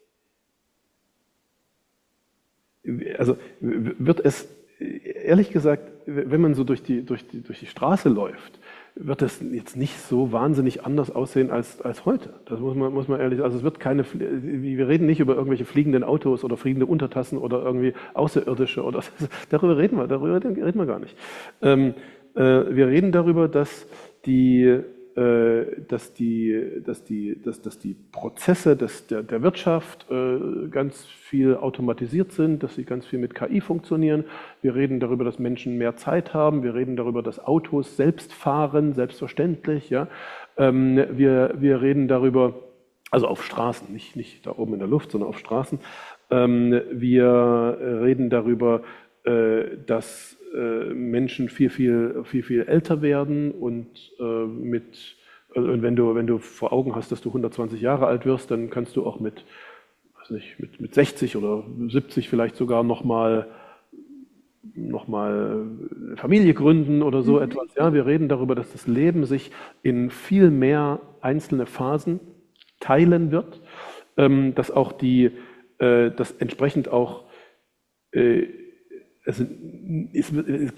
Speaker 2: also wird es, ehrlich gesagt, wenn man so durch die, durch die, durch die Straße läuft, wird es jetzt nicht so wahnsinnig anders aussehen als, als heute. Das muss man, muss man ehrlich sagen. Also es wird keine, wir reden nicht über irgendwelche fliegenden Autos oder fliegende Untertassen oder irgendwie Außerirdische oder darüber reden wir, darüber reden wir gar nicht. Ähm, äh, wir reden darüber, dass die dass die, dass die, dass, dass die Prozesse des, der, der Wirtschaft äh, ganz viel automatisiert sind, dass sie ganz viel mit K I funktionieren. Wir reden darüber, dass Menschen mehr Zeit haben. Wir reden darüber, dass Autos selbst fahren, selbstverständlich. Ja. Ähm, wir, wir reden darüber, also auf Straßen, nicht, nicht da oben in der Luft, sondern auf Straßen. Ähm, wir reden darüber, äh, dass Menschen viel, viel, viel, viel älter werden und äh, mit, und wenn du, wenn du vor Augen hast, dass du hundertzwanzig Jahre alt wirst, dann kannst du auch mit, weiß nicht, mit, mit sechzig oder siebzig vielleicht sogar nochmal noch mal Familie gründen oder so
Speaker 1: Mhm.
Speaker 2: etwas. Ja, wir reden darüber, dass das Leben sich in viel mehr einzelne Phasen teilen wird, ähm, dass auch die, äh, dass entsprechend auch äh, Es, es, es gibt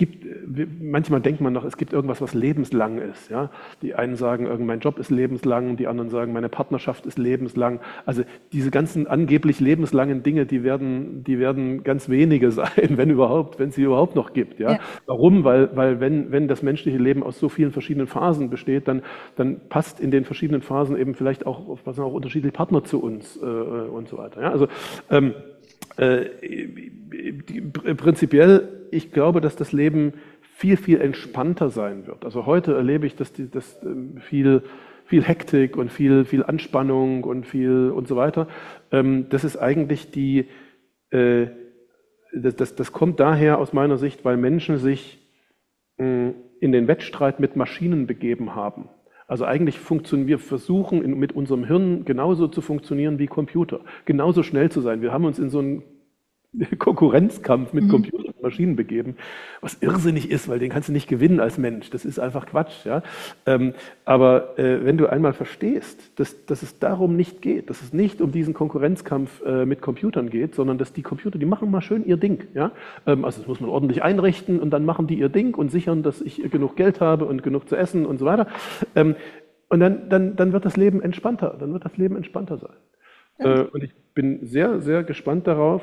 Speaker 2: manchmal denkt man noch, es gibt irgendwas, was lebenslang ist. Ja? Die einen sagen, mein Job ist lebenslang, die anderen sagen, meine Partnerschaft ist lebenslang. Also diese ganzen angeblich lebenslangen Dinge, die werden, die werden ganz wenige sein, wenn überhaupt, wenn es sie überhaupt noch gibt. Ja? Ja. Warum? Weil, weil wenn, wenn das menschliche Leben aus so vielen verschiedenen Phasen besteht, dann, dann passt in den verschiedenen Phasen eben vielleicht auch, was auch unterschiedliche Partner zu uns äh, und so weiter. Ja? Also ähm, äh, die, prinzipiell, ich glaube, dass das Leben viel, viel entspannter sein wird. Also heute erlebe ich, dass, die, dass viel, viel Hektik und viel, viel Anspannung und viel und so weiter. Ähm, das ist eigentlich die, äh, das, das, das kommt daher aus meiner Sicht, weil Menschen sich mh, in den Wettstreit mit Maschinen begeben haben. Also eigentlich funktionieren wir versuchen in, mit unserem Hirn genauso zu funktionieren wie Computer, genauso schnell zu sein. Wir haben uns in so einen Konkurrenzkampf mit mhm. Computern und Maschinen begeben, was irrsinnig ist, weil den kannst du nicht gewinnen als Mensch. Das ist einfach Quatsch. Ja? Ähm, aber äh, wenn du einmal verstehst, dass, dass es darum nicht geht, dass es nicht um diesen Konkurrenzkampf äh, mit Computern geht, sondern dass die Computer, die machen mal schön ihr Ding. Ja? Ähm, also das muss man ordentlich einrichten und dann machen die ihr Ding und sichern, dass ich genug Geld habe und genug zu essen und so weiter. Ähm, und dann, dann, dann wird das Leben entspannter. Dann wird das Leben entspannter sein. Ja. Äh, und ich bin sehr, sehr gespannt darauf,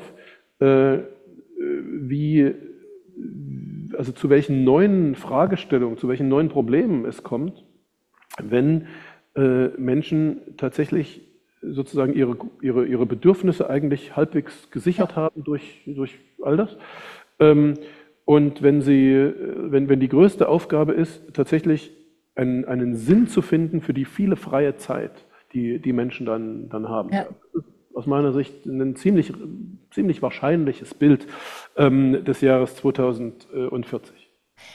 Speaker 2: wie, also zu welchen neuen Fragestellungen, zu welchen neuen Problemen es kommt, wenn äh, Menschen tatsächlich sozusagen ihre, ihre, ihre Bedürfnisse eigentlich halbwegs gesichert haben durch, durch all das. Ähm, und wenn sie, wenn, wenn die größte Aufgabe ist, tatsächlich einen, einen Sinn zu finden für die viele freie Zeit, die die Menschen dann, dann haben. Ja. Aus meiner Sicht ein ziemlich, ziemlich wahrscheinliches Bild ähm, des Jahres zweitausendvierzig.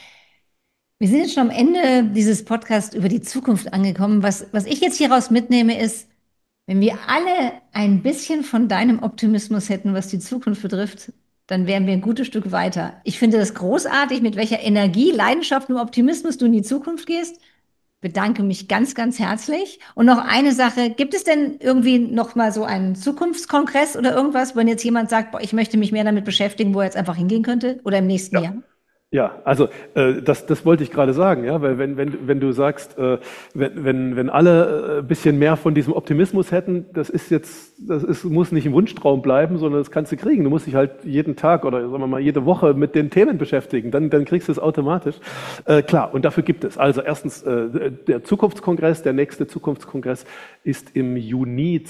Speaker 1: Wir sind jetzt schon am Ende dieses Podcasts über die Zukunft angekommen. Was, was ich jetzt hieraus mitnehme, ist, wenn wir alle ein bisschen von deinem Optimismus hätten, was die Zukunft betrifft, dann wären wir ein gutes Stück weiter. Ich finde das großartig, mit welcher Energie, Leidenschaft und Optimismus du in die Zukunft gehst. Bedanke mich ganz, ganz herzlich. Und noch eine Sache, gibt es denn irgendwie noch mal so einen Zukunftskongress oder irgendwas, wenn jetzt jemand sagt, boah, ich möchte mich mehr damit beschäftigen, wo er jetzt einfach hingehen könnte oder im nächsten
Speaker 2: ja.
Speaker 1: Jahr?
Speaker 2: Ja, also äh, das, das wollte ich gerade sagen, ja, weil wenn, wenn, wenn du sagst, äh, wenn, wenn, wenn alle ein bisschen mehr von diesem Optimismus hätten, das ist jetzt, das ist, muss nicht ein Wunschtraum bleiben, sondern das kannst du kriegen. Du musst dich halt jeden Tag oder sagen wir mal jede Woche mit den Themen beschäftigen, dann, dann kriegst du es automatisch. Äh, klar, und dafür gibt es. Also erstens äh, der Zukunftskongress, der nächste Zukunftskongress ist im Juni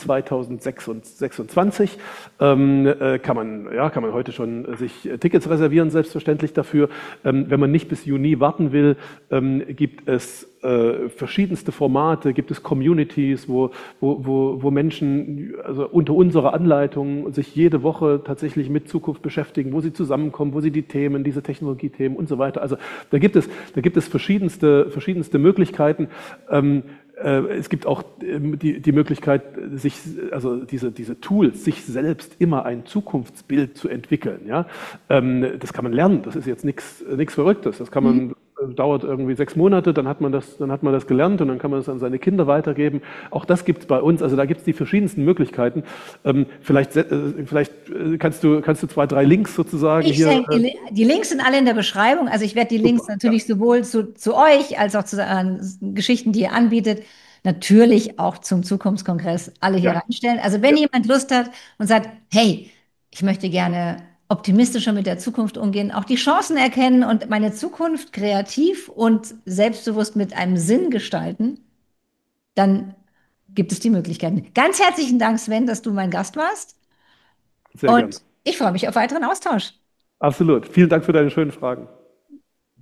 Speaker 2: zweitausendsechsundzwanzig. Ähm, äh, kann man, ja, kann man heute schon sich Tickets reservieren, selbstverständlich dafür. Ähm, wenn man nicht bis Juni warten will, ähm, gibt es äh, verschiedenste Formate, gibt es Communities, wo, wo, wo, wo Menschen also unter unserer Anleitung sich jede Woche tatsächlich mit Zukunft beschäftigen, wo sie zusammenkommen, wo sie die Themen, diese Technologiethemen und so weiter. Also da gibt es, da gibt es verschiedenste, verschiedenste Möglichkeiten. Ähm, Es gibt auch die, die Möglichkeit, sich, also diese, diese Tools, sich selbst immer ein Zukunftsbild zu entwickeln. Ja? Das kann man lernen, das ist jetzt nichts nichts Verrücktes. Das kann man, mhm. dauert irgendwie sechs Monate, dann hat man das, dann hat man das gelernt und dann kann man das an seine Kinder weitergeben. Auch das gibt es bei uns, also da gibt es die verschiedensten Möglichkeiten. Vielleicht, vielleicht kannst du, kannst du zwei, drei Links sozusagen
Speaker 1: ich
Speaker 2: hier.
Speaker 1: Denke, die, die Links sind alle in der Beschreibung. Also ich werde die Links super, natürlich ja. sowohl zu, zu euch als auch zu äh, Geschichten, die ihr anbietet, natürlich auch zum Zukunftskongress alle hier ja. reinstellen. Also wenn ja. jemand Lust hat und sagt, hey, ich möchte gerne optimistischer mit der Zukunft umgehen, auch die Chancen erkennen und meine Zukunft kreativ und selbstbewusst mit einem Sinn gestalten, dann gibt es die Möglichkeiten. Ganz herzlichen Dank, Sven, dass du mein Gast warst.
Speaker 2: Sehr
Speaker 1: und
Speaker 2: gern.
Speaker 1: Ich freue mich auf weiteren Austausch.
Speaker 2: Absolut. Vielen Dank für deine schönen Fragen.